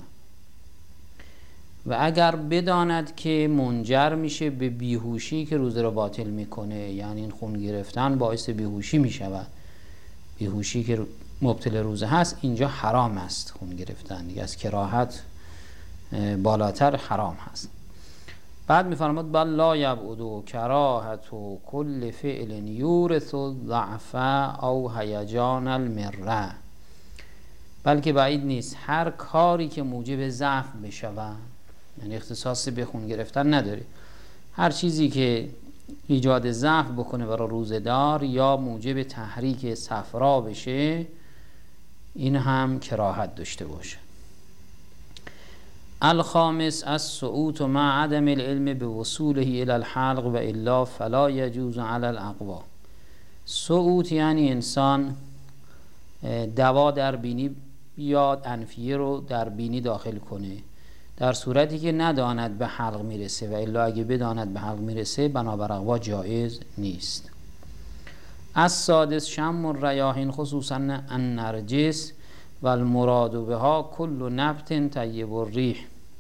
و اگر بداند که منجر میشه به بیهوشی که روزه رو باطل میکنه، یعنی این خون گرفتن باعث بیهوشی میشود، بیهوشی که مبطل روزه هست، اینجا حرام است خون گرفتن، دیگه از کراهت بالاتر حرام هست. بعد میفرماد بل لا یبعد کراهت و کل فعل یورث الضعف او هیجان المره، بلکه بعید نیست هر کاری که موجب ضعف بشود، یعنی اختصاص به خون گرفتن نداره، هر چیزی که ایجاد ضعف بکنه برای روزه‌دار یا موجب تحریک صفرا بشه، این هم کراهت داشته باشه. الخامس السعوت مع عدم العلم بوصوله الى الحلق و الا فلا يجوز على الاقوا. سعوت یعنی انسان دوا در بینی بیاد، انفیه رو در بینی داخل کنه، در صورتی که نداند به حلق میرسه، و الا اگه بداند به حلق میرسه بنابر اقوا جایز نیست. السادس شم الریاحین خصوصا النرجس و المراد بها کل نبت طیب الریح.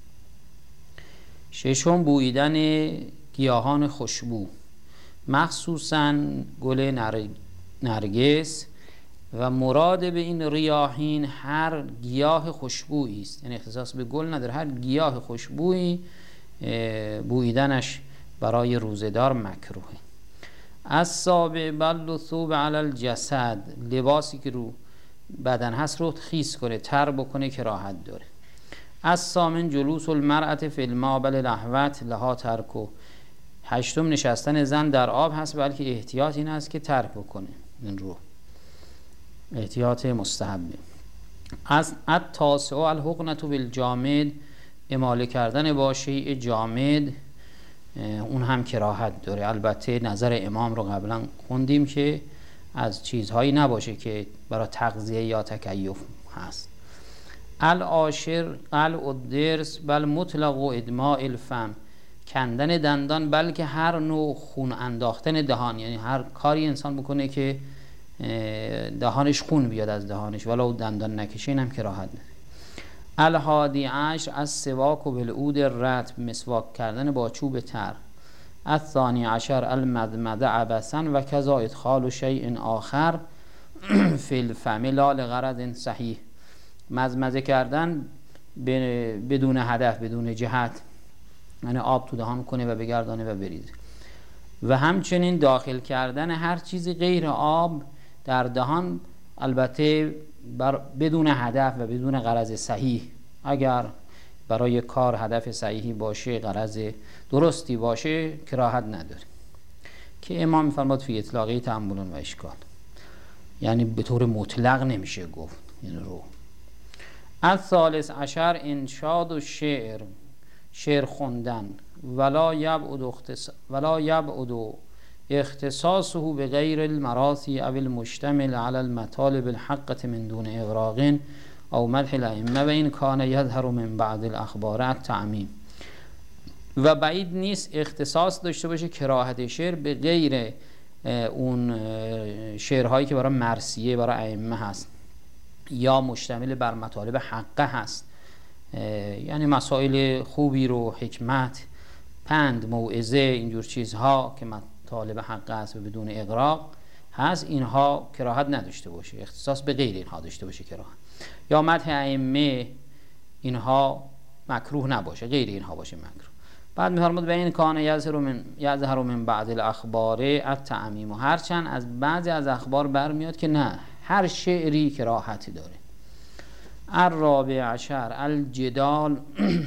ششم بویدن گیاهان خوشبو، مخصوصا گل نرگس، و مراد به این ریاحین هر گیاه خوشبویی است، یعنی اختصاص به گل نداره، هر گیاه خوشبویی بویدنش برای روزه‌دار مکروهه. السابع بل الثوب علی الجسد، لباسی که رو بدن هست رو خیس کنه، تر بکنه، کراهت داره. الثامن جلوس المرأة فی الماء بل لهوت لها ترکو، هشتم نشستن زن در آب هست، بلکه احتیاط این است که ترک بکنه، این رو احتیاط مستحبه. از التاسع الحقنة بالجامد، اماله کردن با شیء جامد، اون هم کراهت داره. البته نظر امام رو قبلا خوندیم که از چیزهایی نباشه که برای تغذیه یا تکیف هست. العاشر قلع الضرس بل مطلق و ادماء الفم، کندن دندان بلکه هر نوع خون انداختن دهان، یعنی هر کاری انسان بکنه که دهانش خون بیاد از دهانش ولو دندان نکشه، این هم کراهت داره. الحادی عشر از سواک و بالعود رطب، مسواک کردن با چوب تر. الثانی عشر المضمضه عبثا و کذا ادخال شیء آخر فی الفم لا لغرض صحیح، مضمضه کردن بدون هدف، بدون جهت، یعنی آب تو دهان کنه و بگردانه و بریزه. و همچنین داخل کردن هر چیزی غیر آب در دهان، البته بر بدون هدف و بدون غرض صحیح. اگر برای کار هدف صحیحی باشه، غرض درستی باشه، کراهت نداره، که امام می‌فرماد فی اطلاقی تأمل و اشکال، یعنی به طور مطلق نمیشه گفت این رو. الثالث عشر انشاد و شعر، شعر خوندن، ولا یبعد اختص... ولا یبعد اختصاصه به غیر المراثی او المشتمل علی المطالب الحقة من دون اغراق او مدح الائمه و این کان یظهر من بعد الاخبار التعمیم. و بعید نیست اختصاص داشته باشه کراهت شعر به غیر اون شعرهایی که برای مرثیه، برای ائمه هست یا مشتمل بر مطالب حقه هست، یعنی مسائل خوبی رو، حکمت، پند، موعظه، اینجور چیزها که مطالب حقه هست و بدون اغراق، هست اینها کراهت نداشته باشه، اختصاص به غیر اینها داشته باشه کراهت. یا مدح ائمه اینها مکروه نباشه، غیر اینها باشه مکروه. بعد می‌فرماد بین کان یظهر من یظهر من بعض الاخبار التعمیم، و هرچند از بعضی از اخبار برمیاد که نه هر شعری کراهتی داره. الرابع عشر الجدال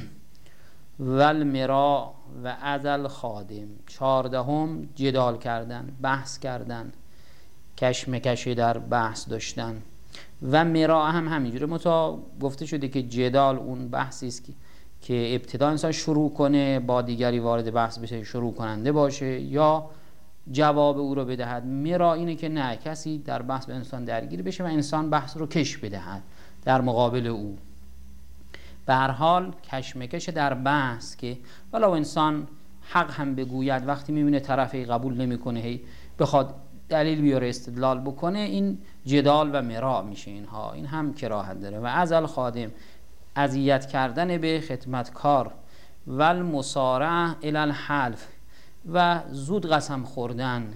و المراء و ازل خادم. چهاردهم جدال کردن، بحث کردن، کشمکشی در بحث داشتن. و مراء هم همینجوره، متا گفته شده که جدال اون بحثی است که که ابتدا انسان شروع کنه با دیگری وارد بحث بشه، شروع کننده باشه یا جواب او رو بدهد. مرا اینه که نه کسی در بحث به انسان درگیر بشه و انسان بحث رو کش بدهد در مقابل او. به هر حال کشمکش در بحث که ولو انسان حق هم بگوید، وقتی میبینه طرفی قبول نمیکنه هی بخواد دلیل بیاره استدلال بکنه، این جدال و مرا میشه. اینها این هم کراهت داره. و ازل خادم اذیت کردن به خدمتکار، و المصارعه الی الحلف و زود قسم خوردن،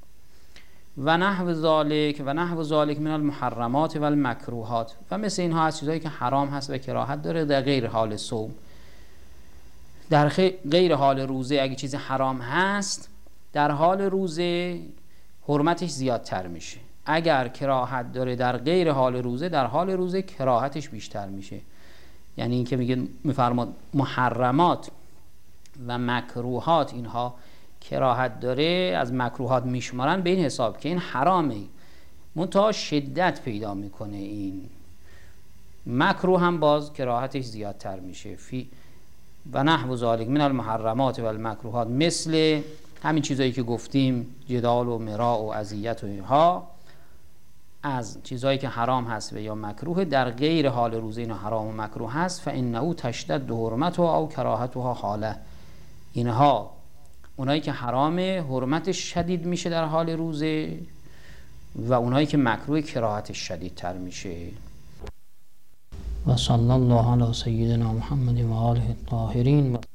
و نحو ذالک و نحو ذالک من المحرمات و المکروهات، و مثل اینها از چیزایی که حرام هست و کراهت داره در غیر حال صوم. در غیر حال روزه اگه چیز حرام هست، در حال روزه حرمتش زیادتر میشه. اگر کراهت داره در غیر حال روزه، در حال روزه کراهتش بیشتر میشه. یعنی این که میگه میفرماد محرمات و مکروهات اینها کراهت داره، از مکروهات میشمارن به این حساب که این حرامه، منتها شدت پیدا میکنه. این مکروه هم باز کراهتش زیادتر میشه. فی و نحو ذالک من المحرمات و المکروهات، مثل همین چیزایی که گفتیم، جدال و مراء و اذیت و اینها، از چیزایی که حرام هست و یا مکروه در غیر حال روزه اینا حرام و مکروه هست. فانه تشدد حرمتها او کراهتها حاله، اینها اونایی که حرامه حرمتش شدید میشه در حال روزه، و اونایی که مکروه کراهتش شدیدتر میشه. و صلی الله علی سیدنا محمد و آله الطاهرین.